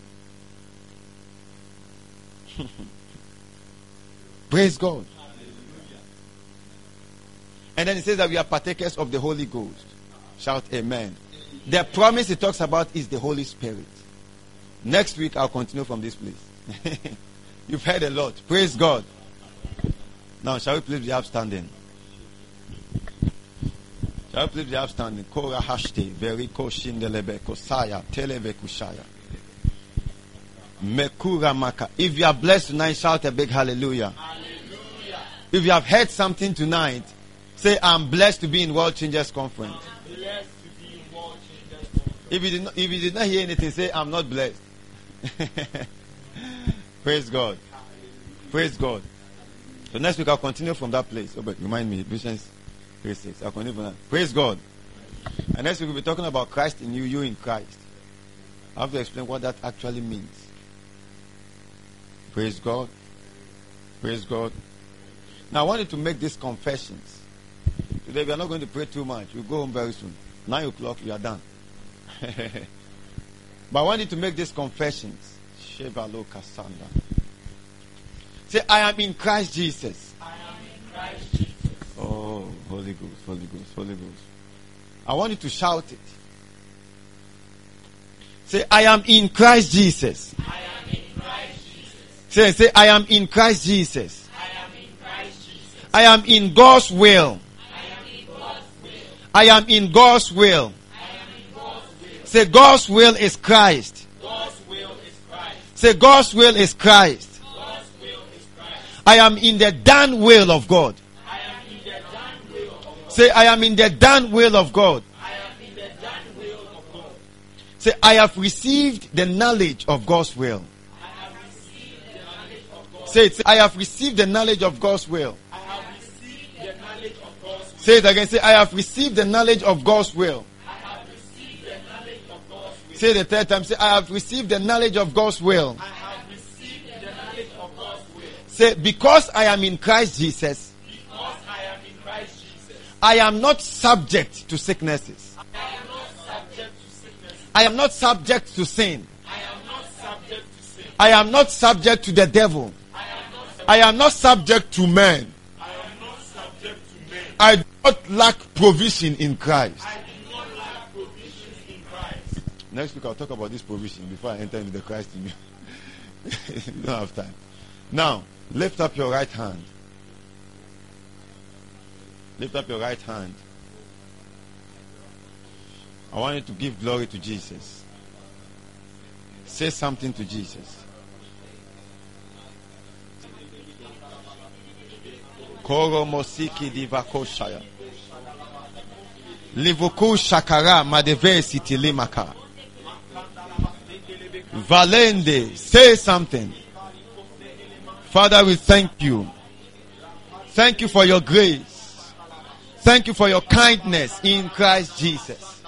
Praise God. And then it says that we are partakers of the Holy Ghost. Shout amen. The promise it talks about is the Holy Spirit. Next week I'll continue from this place. You've heard a lot. Praise God. Now shall we please be upstanding? Shall we please be upstanding? Kora hashte veriko shindelebe kosaya televe kushaya. Mekura maka. If you are blessed tonight, shout a big hallelujah. Hallelujah. If you have heard something tonight, say I'm blessed to be in World Changers Conference. If you did not hear anything, say I'm not blessed. Praise God. Praise God. So next week I'll continue from that place. Oh, but remind me, Ephesians 3:6. I'll continue from that. Praise God. And next week we'll be talking about Christ in you, you in Christ. I have to explain what that actually means. Praise God. Praise God. Now I want you to make these confessions. Today we are not going to pray too much. We'll go home very soon. 9 o'clock, we are done. But I want you to make these confessions. Shebalo Cassandra. Say, I am in Christ Jesus. I am in Christ Jesus. Oh, Holy Ghost, Holy Ghost, Holy Ghost. I want you to shout it. Say, I am in Christ Jesus. I am in Christ Jesus. Say, I am in Christ Jesus. I am in Christ Jesus. I am in God's will. I am in God's will. I am in God's will. I am in God's will. Say, God's will is Christ. God's will is Christ. Say, God's will is Christ. God's will is Christ. I am in the done will of God. I am in the done will of God. Say, I am in the done will of God. I am in the done will of God. Say, I have received the knowledge of God's will. I have received the knowledge of God's Say it. I have received the knowledge of God's will. I have received the knowledge of God's will. Say it again. Say, I have received the knowledge of God's will. I have received the knowledge of God's will. Say it the third time. Say, I have received the knowledge of God's will. I have received the knowledge of God's will. Say, because I am in Christ Jesus, Because I am in Christ Jesus, I am not subject to sicknesses. I am not subject to sickness. I am not subject to sin. I am not subject to sin. I am not subject to the devil. I am not subject. I am not subject to men. I am not subject to men. I do not lack provision in Christ. I do not lack provisions in Christ. Next week I'll talk about this provision before I enter into the Christ in you. You don't have time. Now, lift up your right hand. Lift up your right hand. I want you to give glory to Jesus. Say something to Jesus. Koro mosiki divakoshaya. Livuku shakara madeve sitilimaka. Valende, say something. Father, we thank you. Thank you for your grace. Thank you for your kindness in Christ Jesus.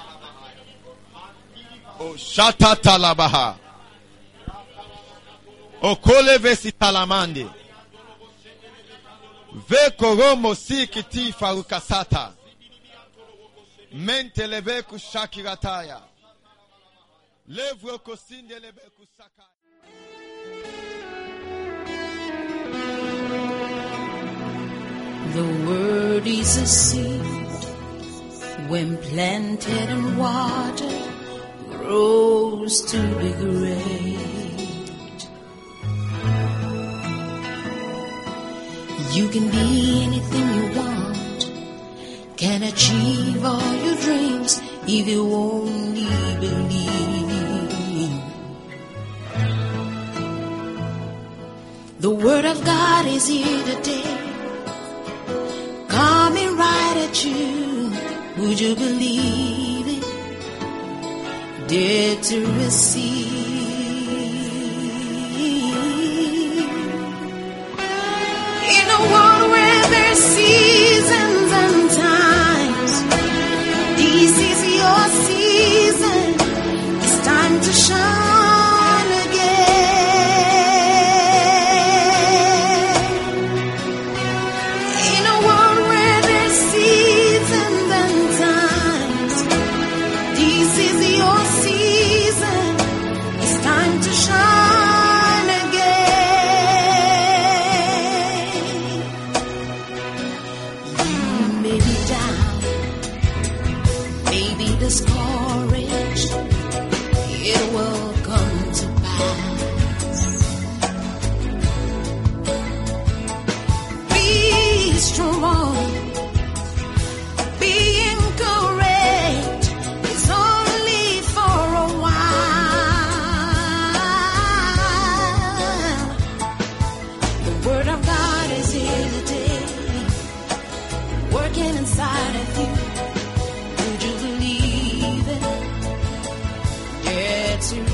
Oh, Shata Talabaha. O Kole Vesitalamande. Ve Koromo Sikiti Farukasata. Menteleve Kushakirataya. Levro Kosindelebe Kusaka. The word is a seed, when planted and watered, grows to be great. You can be anything you want, can achieve all your dreams if you only believe. The word of God is here today, coming right at you. Would you believe it? Dare to receive. In a world where there's seasons and times, this is your season. It's time to shine again. In a world where there's seasons and times, this is your season. It's time to shine again. You may be down, maybe discouraged. It will come to pass. Be strong, be encouraged. It's only for a while. The word of God is here today, working inside of you. Would you believe it? Dare to